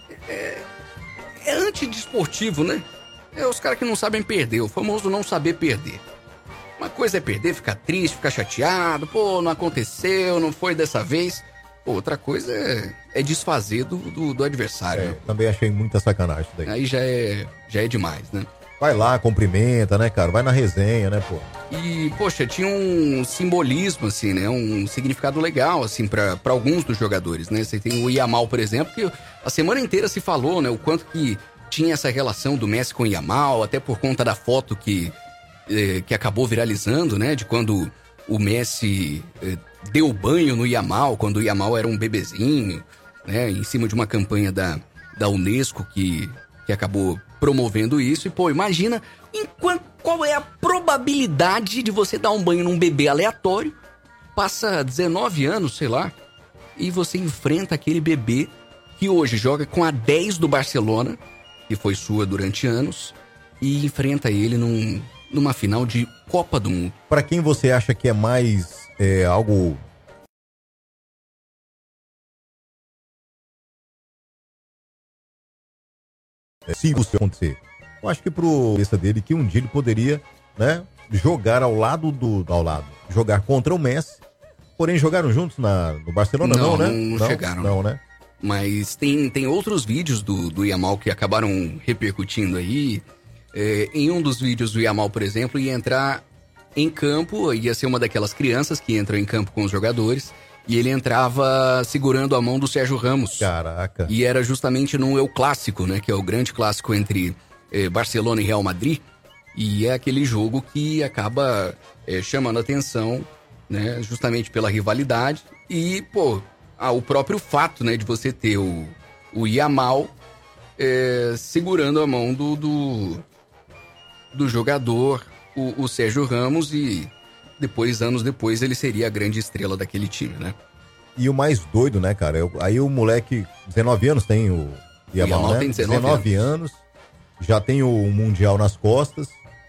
Speaker 2: É antidesportivo, né? É os caras que não sabem perder, o famoso não saber perder. Uma coisa é perder, ficar triste, ficar chateado, pô, não aconteceu, não foi dessa vez. Pô, outra coisa é, é desfazer do, do, do adversário.
Speaker 1: É,
Speaker 2: né?
Speaker 1: também achei muita sacanagem isso daí.
Speaker 2: Aí já é, já é demais, né?
Speaker 1: Vai lá, cumprimenta, né, cara? Vai na resenha, né, pô?
Speaker 2: E, poxa, tinha um simbolismo, assim, né? Um significado legal, assim, pra, pra alguns dos jogadores, né? Você tem o Yamal, por exemplo, que a semana inteira se falou, né? O quanto que tinha essa relação do Messi com o Yamal, até por conta da foto que, eh, que acabou viralizando, né? De quando o Messi eh, deu banho no Yamal, quando o Yamal era um bebezinho, né? Em cima de uma campanha da, da Unesco que, que acabou promovendo isso. E, pô, imagina enquanto, qual é a probabilidade de você dar um banho num bebê aleatório, passa dezenove anos, sei lá, e você enfrenta aquele bebê que hoje joga com a dez do Barcelona, que foi sua durante anos, e enfrenta ele num, numa final de Copa do Mundo.
Speaker 1: Pra quem você acha que é mais é, algo... É, se isso acontecer, eu acho que pro cabeça dele que um dia ele poderia, né, jogar ao lado do ao lado, jogar contra o Messi. Porém jogaram juntos na no Barcelona não,
Speaker 2: Não,
Speaker 1: né?
Speaker 2: não, não chegaram.
Speaker 1: Não, né?
Speaker 2: Mas tem, tem outros vídeos do, do Yamal que acabaram repercutindo aí. É, em um dos vídeos do Yamal, por exemplo, ia entrar em campo, ia ser uma daquelas crianças que entram em campo com os jogadores, e ele entrava segurando a mão do Sérgio Ramos.
Speaker 1: Caraca.
Speaker 2: E era justamente no El Clássico, né? Que é o grande clássico entre eh, Barcelona e Real Madrid. E é aquele jogo que acaba é, chamando a atenção, né, justamente pela rivalidade. E, pô, ah, o próprio fato, né, de você ter o, o Yamal é, segurando a mão do, do, do jogador, o, o Sérgio Ramos, e depois, anos depois, ele seria a grande estrela daquele time, né?
Speaker 1: E o mais doido, né, cara? Eu, aí o moleque, dezenove anos tem o Yamal,
Speaker 2: Yamal
Speaker 1: né?
Speaker 2: tem dezenove
Speaker 1: anos. Já tem o Mundial nas costas.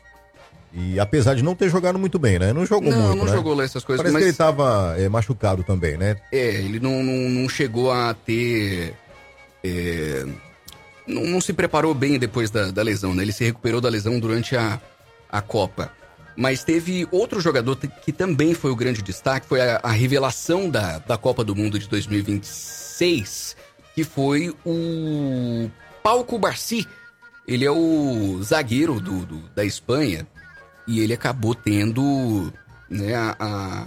Speaker 1: E apesar de não ter jogado muito bem, né? Não jogou
Speaker 2: não,
Speaker 1: muito,
Speaker 2: Não,
Speaker 1: né?
Speaker 2: não jogou lá essas coisas.
Speaker 1: Parece
Speaker 2: mas...
Speaker 1: que ele tava é, machucado também, né?
Speaker 2: É, ele não, não, não chegou a ter... É, não, não se preparou bem depois da, da lesão, né? Ele se recuperou da lesão durante a, a Copa. Mas teve outro jogador que também foi o grande destaque, foi a, a revelação da, da Copa do Mundo de dois mil e vinte e seis, que foi o Pau Cubarsí. Ele é o zagueiro do, do, da Espanha e ele acabou tendo, né, a, a,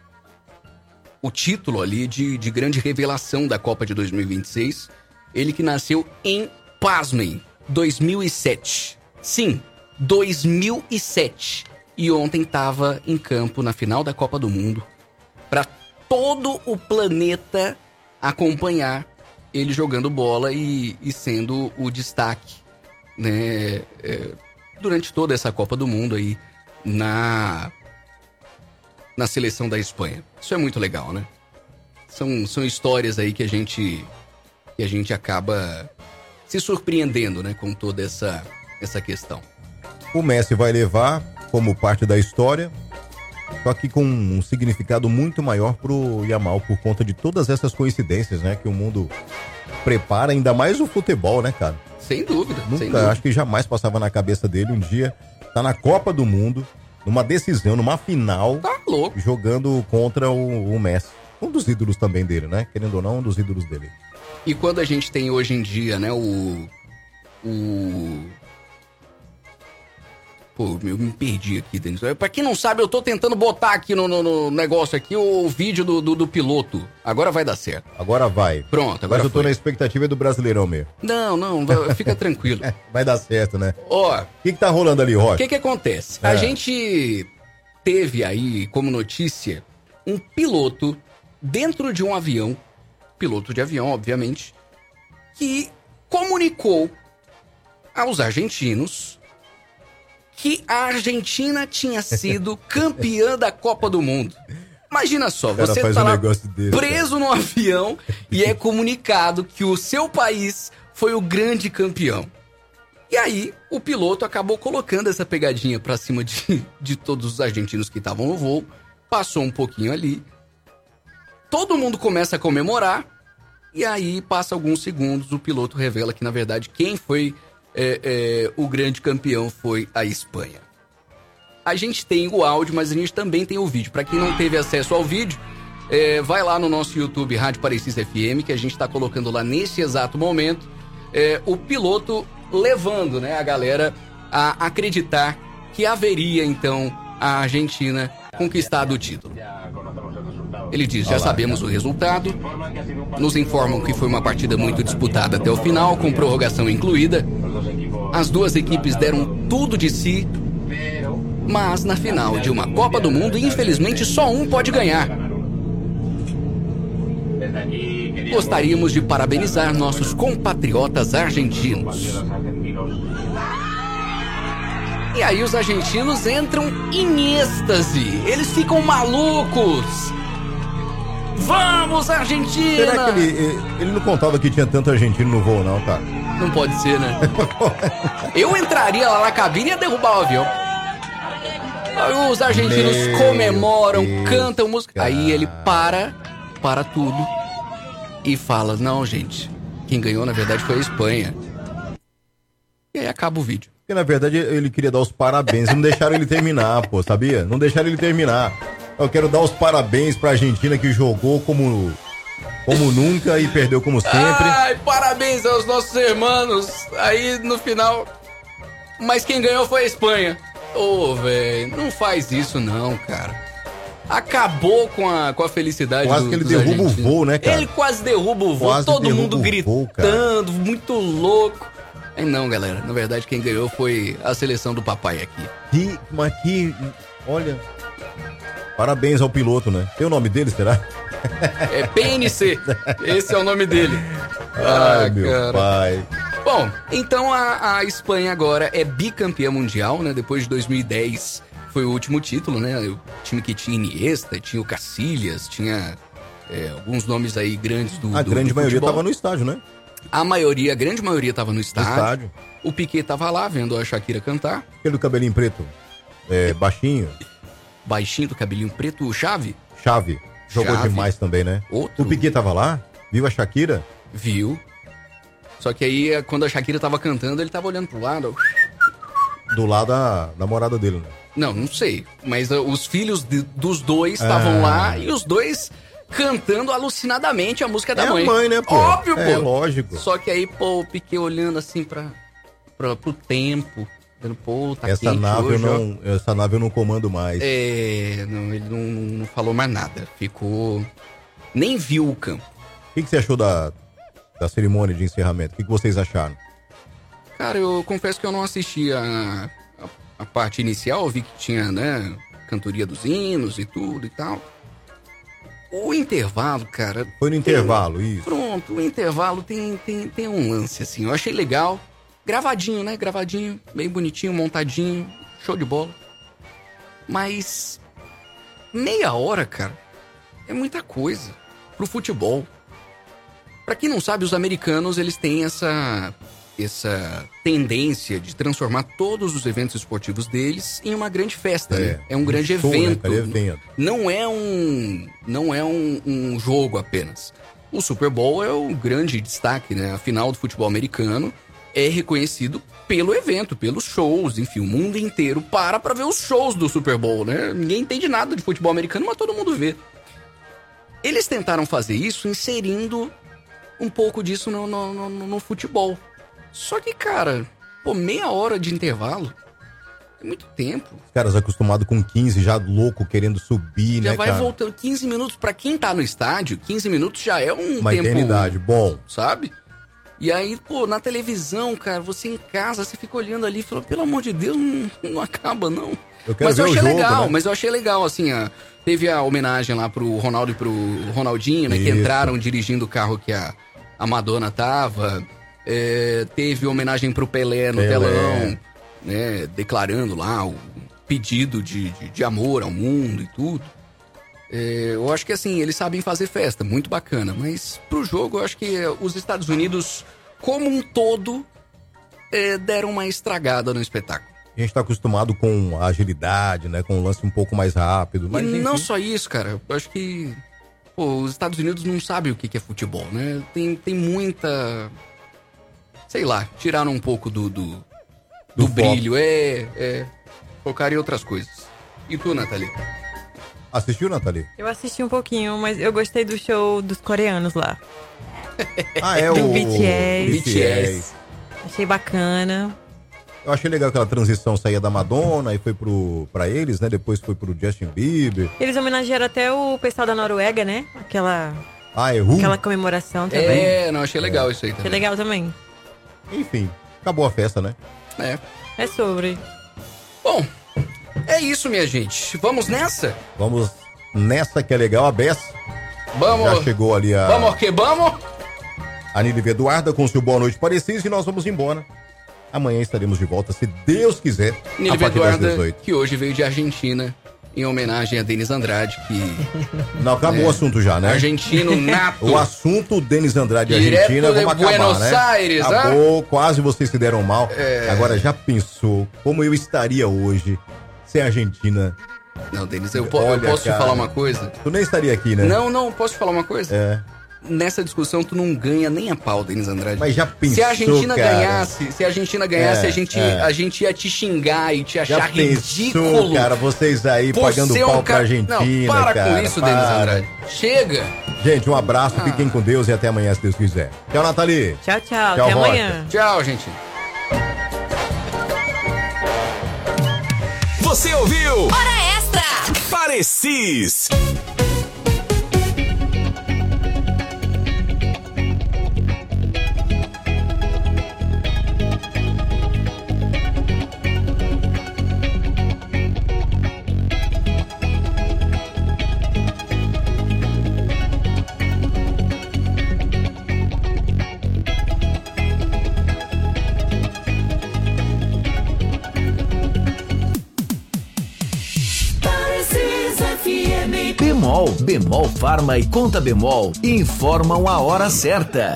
Speaker 2: o título ali de, de grande revelação da Copa de dois mil e vinte e seis. Ele que nasceu em, pasmem, dois mil e sete. Sim, dois mil e sete. E ontem estava em campo na final da Copa do Mundo para todo o planeta acompanhar ele jogando bola e, e sendo o destaque, né, é, durante toda essa Copa do Mundo aí na, na seleção da Espanha. Isso é muito legal, né? São, são histórias aí que a gente, que a gente acaba se surpreendendo, né, com toda essa, essa questão.
Speaker 1: O Messi vai levar como parte da história, só que com um significado muito maior pro Yamal, por conta de todas essas coincidências, né, que o mundo prepara, ainda mais o futebol, né, cara?
Speaker 2: Sem dúvida.
Speaker 1: Nunca,
Speaker 2: sem dúvida.
Speaker 1: Acho que jamais passava na cabeça dele um dia tá na Copa do Mundo, numa decisão, numa final,
Speaker 2: tá louco,
Speaker 1: jogando contra o, o Messi. Um dos ídolos também dele, né? Querendo ou não, um dos ídolos dele.
Speaker 2: E quando a gente tem hoje em dia, né, o... o... Pô, eu me perdi aqui, Denis. Pra quem não sabe, eu tô tentando botar aqui no, no, no negócio aqui o vídeo do, do, do piloto. Agora vai dar certo.
Speaker 1: Agora vai.
Speaker 2: Pronto, agora
Speaker 1: Mas eu tô
Speaker 2: foi.
Speaker 1: na expectativa do Brasileirão mesmo.
Speaker 2: Não, não, fica tranquilo.
Speaker 1: Vai dar certo, né?
Speaker 2: Ó...
Speaker 1: O que que tá rolando ali, Rocha?
Speaker 2: O que que acontece?
Speaker 1: É.
Speaker 2: A gente teve aí, como notícia, um piloto dentro de um avião, piloto de avião, obviamente, que comunicou aos argentinos que a Argentina tinha sido campeã da Copa do Mundo. Imagina só,
Speaker 1: Cara,
Speaker 2: você
Speaker 1: faz
Speaker 2: tá
Speaker 1: um
Speaker 2: lá
Speaker 1: negócio desse,
Speaker 2: preso num avião e é comunicado que o seu país foi o grande campeão. E aí, o piloto acabou colocando essa pegadinha pra cima de, de todos os argentinos que estavam no voo, passou um pouquinho ali, todo mundo começa a comemorar, e aí, passa alguns segundos, o piloto revela que, na verdade, quem foi é, é, o grande campeão foi a Espanha. A gente tem o áudio, mas a gente também tem o vídeo. Para quem não teve acesso ao vídeo, é, vai lá no nosso YouTube, Rádio Parecis F M, que a gente está colocando lá nesse exato momento, é, o piloto levando, né, a galera a acreditar que haveria, então, a Argentina conquistado o título. Ele diz, já sabemos o resultado, nos informam que foi uma partida muito disputada até o final, com prorrogação incluída. As duas equipes deram tudo de si, mas na final de uma Copa do Mundo, infelizmente, só um pode ganhar. Gostaríamos de parabenizar nossos compatriotas argentinos. E aí os argentinos entram em êxtase, eles ficam malucos. Vamos, Argentina!
Speaker 1: Será que ele, ele não contava que tinha tanto argentino no voo, não, cara?
Speaker 2: Não pode ser, né? Eu entraria lá na cabine e ia derrubar o avião. Aí os argentinos Meu comemoram, Deus cantam música. Cara. Aí ele para, para tudo e fala, não, gente, quem ganhou na verdade foi a Espanha. E aí acaba o vídeo.
Speaker 1: Porque na verdade ele queria dar os parabéns, não deixaram ele terminar, pô, sabia? Não deixaram ele terminar. Eu quero dar os parabéns pra Argentina que jogou como, como nunca e perdeu como sempre.
Speaker 2: Ai, parabéns aos nossos irmãos. Aí no final... Mas quem ganhou foi a Espanha. Ô, oh, velho, não faz isso não, cara. Acabou com a, com a felicidade
Speaker 1: quase
Speaker 2: do,
Speaker 1: que ele
Speaker 2: dos
Speaker 1: derruba
Speaker 2: argentinos.
Speaker 1: o voo, né, cara?
Speaker 2: Ele quase derruba o voo,
Speaker 1: quase
Speaker 2: todo mundo
Speaker 1: gritando,
Speaker 2: voo, muito louco. É não, galera. Na verdade, quem ganhou foi a seleção do papai aqui.
Speaker 1: Que, mas que, olha, parabéns ao piloto, né? Tem o nome dele, será?
Speaker 2: É P N C. Esse é o nome dele.
Speaker 1: Ai,
Speaker 2: Ah,
Speaker 1: meu
Speaker 2: cara.
Speaker 1: pai.
Speaker 2: Bom, então a, a Espanha agora é bicampeã mundial, né? Depois de dois mil e dez foi o último título, né? O time que tinha Iniesta, tinha o Casillas, tinha é, alguns nomes aí grandes do
Speaker 1: A
Speaker 2: do,
Speaker 1: grande
Speaker 2: do
Speaker 1: maioria
Speaker 2: futebol.
Speaker 1: tava no estádio, né?
Speaker 2: A maioria, a grande maioria tava no estádio.
Speaker 1: estádio.
Speaker 2: O Piquet tava lá vendo a Shakira cantar.
Speaker 1: Aquele do cabelinho preto, é, baixinho.
Speaker 2: Baixinho do cabelinho preto, o Chave?
Speaker 1: Chave. Jogou
Speaker 2: Chave.
Speaker 1: demais também, né?
Speaker 2: Outro.
Speaker 1: O Piquet tava lá? Viu a Shakira?
Speaker 2: Viu. Só que aí, quando a Shakira tava cantando, ele tava olhando pro lado.
Speaker 1: Do lado da namorada dele, né?
Speaker 2: Não, não sei. Mas uh, os filhos de- dos dois estavam
Speaker 1: Ah.
Speaker 2: lá e os dois cantando alucinadamente a música da
Speaker 1: É a
Speaker 2: mãe.
Speaker 1: mãe, né, pô?
Speaker 2: Óbvio,
Speaker 1: É,
Speaker 2: pô.
Speaker 1: lógico.
Speaker 2: Só que aí, pô, o Piquet olhando assim pra, pra, pro tempo. Dizendo, pô, tá
Speaker 1: essa
Speaker 2: quente
Speaker 1: nave
Speaker 2: hoje,
Speaker 1: eu
Speaker 2: ó.
Speaker 1: não, essa nave eu não comando mais.
Speaker 2: É, não, ele não, não falou mais nada. Ficou... Nem viu o campo.
Speaker 1: O que, que você achou da, da cerimônia de encerramento? O que, que vocês acharam?
Speaker 2: Cara, eu confesso que eu não assisti a, a, a parte inicial, eu vi que tinha, né, cantoria dos hinos e tudo e tal. O intervalo, cara...
Speaker 1: Foi no
Speaker 2: tem-
Speaker 1: intervalo, isso.
Speaker 2: Pronto, o intervalo tem, tem, tem um lance, assim, eu achei legal. Gravadinho, né, gravadinho, bem bonitinho, montadinho, show de bola. Mas meia hora, cara, é muita coisa pro futebol. Pra quem não sabe, os americanos, eles têm essa, essa tendência de transformar todos os eventos esportivos deles em uma grande festa,
Speaker 1: É,
Speaker 2: né? É um
Speaker 1: um
Speaker 2: grande
Speaker 1: show, né,
Speaker 2: evento.
Speaker 1: cara? Evento.
Speaker 2: Não é um, não é um, um jogo apenas. O Super Bowl é o grande destaque, né? A final do futebol americano é reconhecido pelo evento, pelos shows, enfim, o mundo inteiro para pra ver os shows do Super Bowl, né? Ninguém entende nada de futebol americano, mas todo mundo vê. Eles tentaram fazer isso inserindo um pouco disso no, no, no, no futebol. Só que, cara, pô, meia hora de intervalo é muito tempo.
Speaker 1: Os caras acostumados com quinze, já louco, querendo subir,
Speaker 2: Já
Speaker 1: né,
Speaker 2: vai
Speaker 1: cara?
Speaker 2: voltando quinze minutos. Pra quem tá no estádio, quinze minutos já é um
Speaker 1: Uma
Speaker 2: tempo...
Speaker 1: eternidade, bom.
Speaker 2: Sabe? E aí, pô, na televisão, cara, você em casa, você fica olhando ali e fala, pelo amor de Deus, não, não acaba, não.
Speaker 1: Eu quero
Speaker 2: Mas
Speaker 1: ver
Speaker 2: eu
Speaker 1: o
Speaker 2: achei
Speaker 1: jogo,
Speaker 2: legal,
Speaker 1: né?
Speaker 2: mas eu achei legal, assim, ó, teve a homenagem lá pro Ronaldo e pro Ronaldinho, né, que
Speaker 1: Isso.
Speaker 2: entraram dirigindo o carro que a, a Madonna tava. É, teve homenagem pro Pelé no
Speaker 1: Pelé.
Speaker 2: telão, né, declarando lá o pedido de, de, de amor ao mundo e tudo. É, eu acho que assim, eles sabem fazer festa, muito bacana. Mas pro jogo, eu acho que os Estados Unidos, como um todo, é, deram uma estragada no espetáculo.
Speaker 1: A gente tá acostumado com a agilidade, né? Com o lance um pouco mais rápido. Mas,
Speaker 2: e
Speaker 1: enfim.
Speaker 2: não só isso, cara. Eu acho que pô, os Estados Unidos não sabem o que que é futebol, né? Tem, tem muita... Sei lá, tiraram um pouco do, do, do,
Speaker 1: Do
Speaker 2: brilho. É, é, focaram em outras coisas. E tu, Nathalie?
Speaker 1: Assistiu, Nathalie?
Speaker 17: Eu assisti um pouquinho, mas eu gostei do show dos coreanos lá.
Speaker 1: Ah, é
Speaker 17: Do
Speaker 1: o...
Speaker 17: B T S.
Speaker 1: o B T S.
Speaker 17: Achei bacana.
Speaker 1: Eu achei legal aquela transição, saía da Madonna e foi pro, pra eles, né? Depois foi pro Justin Bieber.
Speaker 17: Eles homenagearam até o pessoal da Noruega, né? Aquela,
Speaker 1: Ah, é Ru?
Speaker 17: aquela comemoração também.
Speaker 2: É, não, achei legal isso aí
Speaker 17: Achei
Speaker 2: também.
Speaker 17: legal também.
Speaker 1: Enfim, acabou a festa, né?
Speaker 2: É.
Speaker 17: É sobre.
Speaker 2: Bom, é isso, minha gente. Vamos nessa?
Speaker 1: Vamos nessa que é legal, a Bess.
Speaker 2: Vamos.
Speaker 1: Já chegou ali a...
Speaker 2: Vamos que vamos?
Speaker 1: A Nílive Eduarda com seu boa noite parecido e nós vamos embora. Amanhã estaremos de volta, se Deus quiser, a
Speaker 2: Nílive
Speaker 1: partir das
Speaker 2: Eduarda,
Speaker 1: dezoito.
Speaker 2: que hoje veio de Argentina, em homenagem a Denis Andrade, que...
Speaker 1: Não, acabou
Speaker 2: É.
Speaker 1: o assunto já, né?
Speaker 2: Argentino nato.
Speaker 1: O assunto Denis Andrade e
Speaker 2: Direto
Speaker 1: Argentina,
Speaker 2: de
Speaker 1: vamos acabar,
Speaker 2: Buenos
Speaker 1: né?
Speaker 2: Aires,
Speaker 1: acabou, quase vocês se deram mal.
Speaker 2: É.
Speaker 1: Agora já pensou como eu estaria hoje sem a Argentina?
Speaker 2: Não, Denis, eu, po- eu
Speaker 1: Olha,
Speaker 2: posso
Speaker 1: cara,
Speaker 2: te falar uma coisa?
Speaker 1: Tu nem estaria aqui, né?
Speaker 2: Não, não, posso te falar uma coisa?
Speaker 1: É.
Speaker 2: Nessa discussão, tu não ganha nem a pau, Denis Andrade.
Speaker 1: Mas já pensou,
Speaker 2: Se a Argentina
Speaker 1: cara?
Speaker 2: ganhasse, se a Argentina ganhasse,
Speaker 1: É,
Speaker 2: a, gente,
Speaker 1: é.
Speaker 2: a gente ia te xingar e te achar
Speaker 1: Já
Speaker 2: ridículo.
Speaker 1: pensou, cara, vocês aí
Speaker 2: Você
Speaker 1: pagando
Speaker 2: é um
Speaker 1: pau pra
Speaker 2: cara-
Speaker 1: Argentina,
Speaker 2: Não, para
Speaker 1: cara.
Speaker 2: com isso,
Speaker 1: para.
Speaker 2: Denis Andrade. Chega.
Speaker 1: Gente, um abraço,
Speaker 2: Ah.
Speaker 1: fiquem com Deus e até amanhã, se Deus quiser. Tchau, Nathalie.
Speaker 17: Tchau, tchau.
Speaker 1: Tchau,
Speaker 17: Até
Speaker 1: Rocha.
Speaker 17: amanhã.
Speaker 2: Tchau, gente.
Speaker 5: Você ouviu?
Speaker 7: Hora extra!
Speaker 5: Parecis.
Speaker 18: Bemol. Bemol Farma e Conta Bemol informam a hora certa.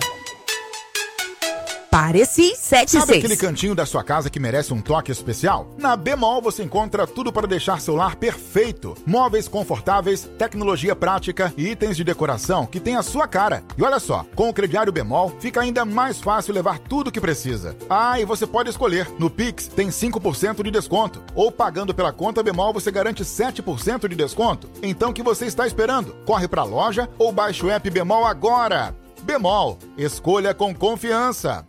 Speaker 11: Pareci setenta e seis. Sabe aquele
Speaker 19: cantinho da sua casa que merece um toque especial? Na Bemol você encontra tudo para deixar seu lar perfeito. Móveis confortáveis, tecnologia prática e itens de decoração que tem a sua cara. E olha só, com o crediário Bemol fica ainda mais fácil levar tudo o que precisa. Ah, e você pode escolher. No Pix tem cinco por cento de desconto. Ou pagando pela conta Bemol você garante sete por cento de desconto. Então o que você está esperando? Corre para a loja ou baixe o app Bemol agora. Bemol, escolha com confiança.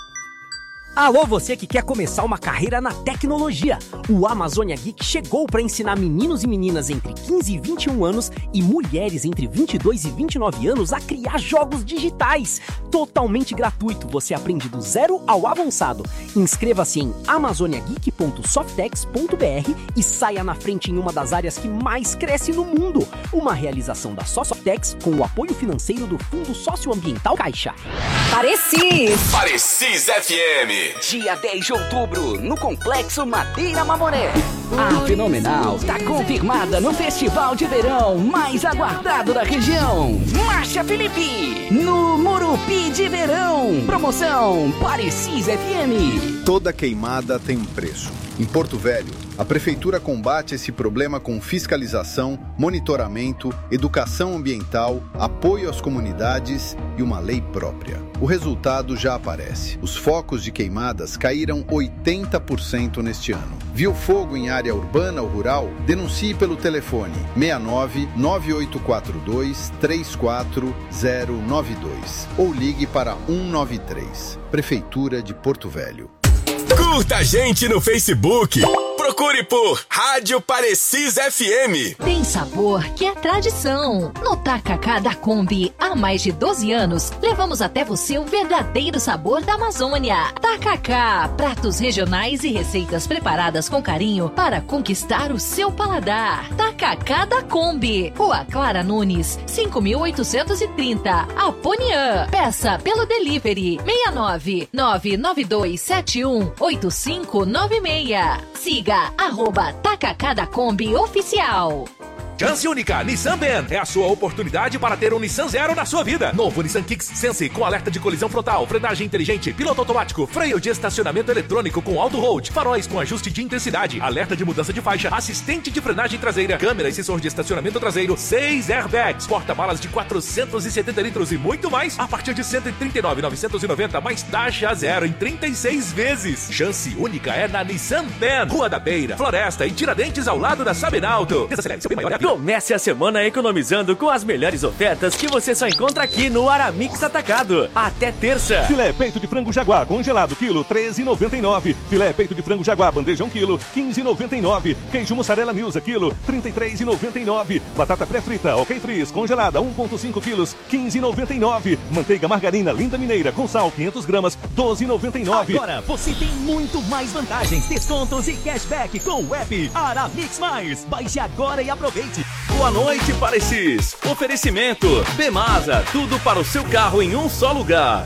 Speaker 20: Alô, você que quer começar uma carreira na tecnologia. O Amazônia Geek chegou para ensinar meninos e meninas entre quinze e vinte e um anos e mulheres entre vinte e dois e vinte e nove anos a criar jogos digitais. Totalmente gratuito, você aprende do zero ao avançado. Inscreva-se em amazônia geek ponto softex ponto b r e saia na frente em uma das áreas que mais cresce no mundo. Uma realização da Softex com o apoio financeiro do Fundo Socioambiental Caixa.
Speaker 15: Parecis!
Speaker 5: Parecis F M.
Speaker 15: Dia dez de outubro, no Complexo Madeira Mamoré. A Fenomenal tá confirmada no Festival de Verão mais aguardado da região. Márcia Felipe, no Murupi de Verão. Promoção Parecis F M.
Speaker 21: Toda queimada tem um preço. Em Porto Velho, a Prefeitura combate esse problema com fiscalização, monitoramento, educação ambiental, apoio às comunidades e uma lei própria. O resultado já aparece. Os focos de queimadas caíram oitenta por cento neste ano. Viu fogo em área urbana ou rural? Denuncie pelo telefone seis nove nove oito quatro dois três quatro zero nove dois ou ligue para um nove três. Prefeitura de Porto Velho.
Speaker 5: Curta a gente no Facebook. Procure por Rádio Parecis F M.
Speaker 22: Tem sabor que é tradição. No Tacacá da Kombi, há mais de doze anos, levamos até você o verdadeiro sabor da Amazônia. Tacacá, pratos regionais e receitas preparadas com carinho para conquistar o seu paladar. Tacacá da Kombi, Rua Clara Nunes, cinco mil oitocentos e trinta, Aponian. Peça pelo delivery seis nove nove nove dois sete um oito cinco nove seis. Siga arroba Tacacá da Kombi Oficial.
Speaker 23: Chance única, Nissan Ben. É a sua oportunidade para ter um Nissan Zero na sua vida. Novo Nissan Kicks Sense com alerta de colisão frontal, frenagem inteligente, piloto automático, freio de estacionamento eletrônico com auto hold, faróis com ajuste de intensidade, alerta de mudança de faixa, assistente de frenagem traseira, câmera e sensor de estacionamento traseiro, seis airbags, porta-malas de quatrocentos e setenta litros e muito mais a partir de cento e trinta e nove mil novecentos e noventa mais taxa zero em trinta e seis vezes. Chance única é na Nissan Ben. Rua da Beira, Floresta e Tiradentes ao lado da Sabenalto. Desacelere, seu bem maior é a
Speaker 24: Comece a semana economizando com as melhores ofertas que você só encontra aqui no Aramix Atacado. Até terça.
Speaker 13: Filé peito de frango Jaguar congelado, quilo treze e noventa e nove. Filé peito de frango Jaguar bandejão, quilo quinze e noventa e nove. Queijo mussarela Milza, quilo trinta e três e noventa e nove. Batata pré-frita, ok frizz, congelada, um vírgula cinco quilos, quinze e noventa e nove. Manteiga margarina Linda Mineira com sal, quinhentas gramas, doze e noventa e nove.
Speaker 20: Agora você tem muito mais vantagens, descontos e cashback com o app Aramix Mais. Baixe agora e aproveite.
Speaker 12: Boa noite, Parecis. Oferecimento Bemasa, tudo para o seu carro em um só lugar.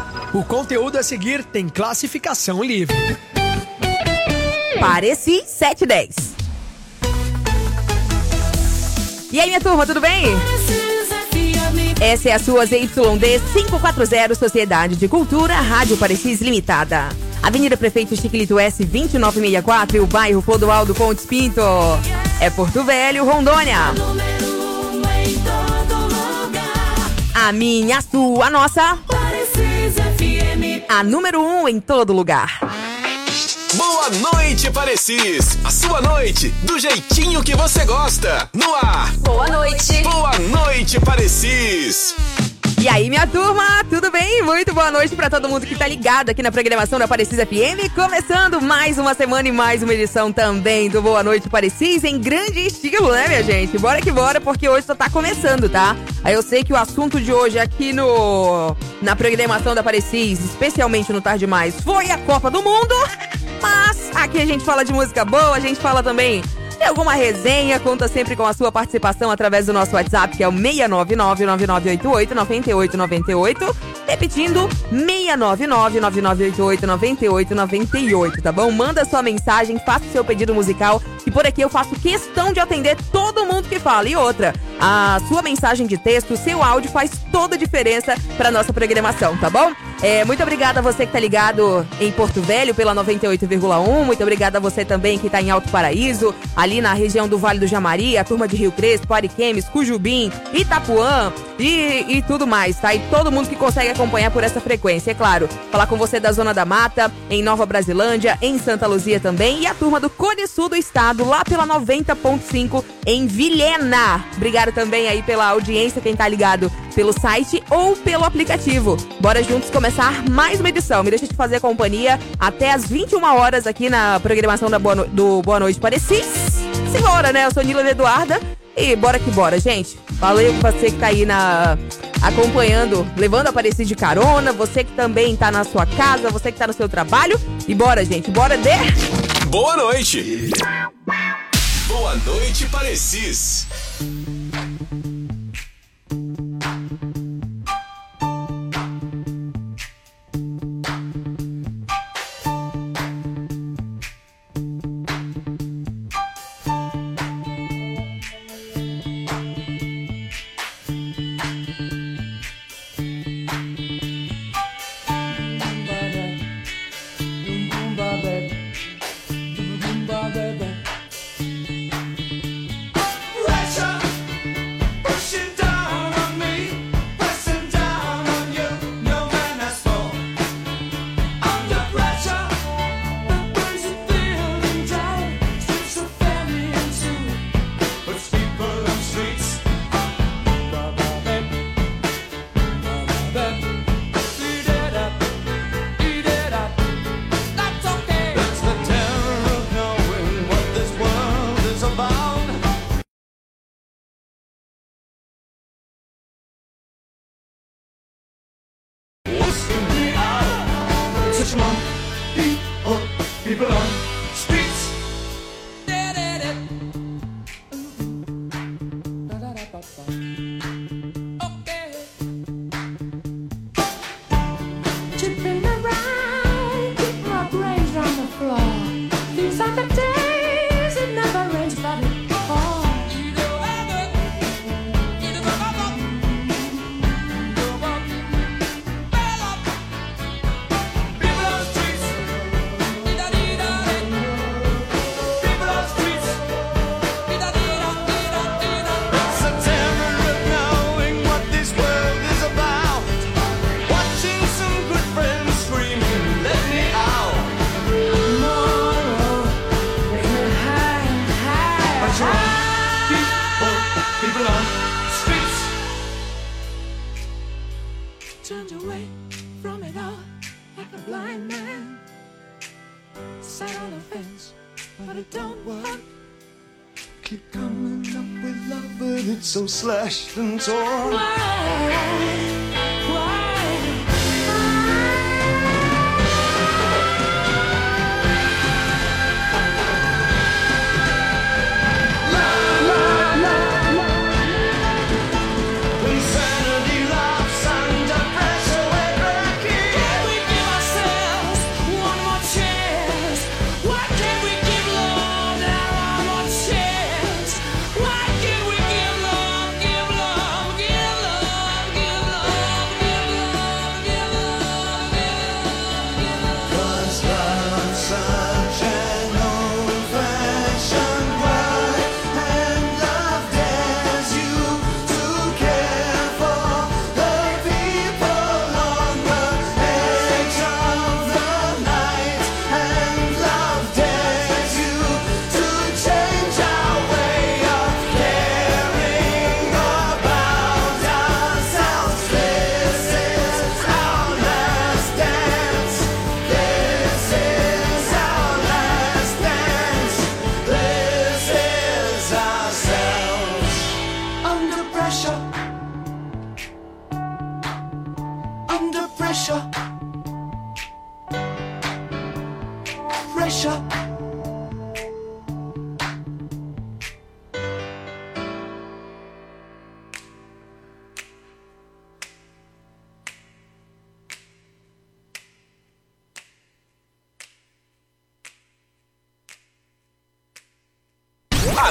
Speaker 25: O conteúdo a seguir tem classificação livre.
Speaker 26: Pareci sete e dez. E aí, minha turma, tudo bem? Essa é a sua Z Y D quinhentos e quarenta, Sociedade de Cultura, Rádio Parecis Limitada. Avenida Prefeito Chiquilito S, vinte e nove sessenta e quatro, e o bairro Clodoaldo Pontes Pinto. É Porto Velho, Rondônia. A minha, a sua, a nossa. A número um em todo lugar.
Speaker 5: Boa noite, Parecis. A sua noite, do jeitinho que você gosta. No ar.
Speaker 22: Boa noite.
Speaker 5: Boa noite, Parecis.
Speaker 26: E aí, minha turma, tudo bem? Muito boa noite pra todo mundo que tá ligado aqui na programação da Parecis F M. Começando mais uma semana e mais uma edição também do Boa Noite Parecis, em grande estilo, né, minha gente? Bora que bora, porque hoje só tá começando, tá? Aí eu sei que o assunto de hoje aqui no na programação da Parecis, especialmente no Tarde Mais, foi a Copa do Mundo. Mas aqui a gente fala de música boa, a gente fala também Tem alguma resenha? Conta sempre com a sua participação através do nosso WhatsApp, que é o seis nove nove, nove nove oito oito, nove oito nove oito. Repetindo, seis nove nove, nove nove oito oito, nove oito nove oito, tá bom? Manda sua mensagem, faça o seu pedido musical, que por aqui eu faço questão de atender todo mundo que fala. E outra, a sua mensagem de texto, o seu áudio faz toda a diferença pra nossa programação, tá bom? É, muito obrigada a você que tá ligado em Porto Velho pela noventa e oito vírgula um. Muito obrigada a você também que tá em Alto Paraíso, ali na região do Vale do Jamari, a turma de Rio Crespo, Ariquemes, Cujubim, Itapuã e, e tudo mais, tá? E todo mundo que consegue acompanhar por essa frequência, é claro. Falar com você da Zona da Mata, em Nova Brasilândia, em Santa Luzia também, e a turma do Cone Sul do estado, lá pela noventa ponto cinco em Vilhena. Obrigado também aí pela audiência, quem tá ligado pelo site ou pelo aplicativo. Bora juntos começar mais uma edição. Me deixa te fazer companhia até as vinte e uma horas aqui na programação da Boa no... do Boa Noite Parecis. Simbora, né? Eu sou Nila Eduarda e bora que bora, gente. Valeu você que tá aí na... acompanhando, levando a Parecis de carona, você que também tá na sua casa, você que tá no seu trabalho. E bora, gente, bora de...
Speaker 5: Boa noite! Boa noite, Parecis!
Speaker 3: So slashed and torn.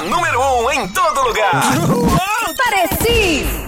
Speaker 5: A número um em todo lugar.
Speaker 22: Parecis!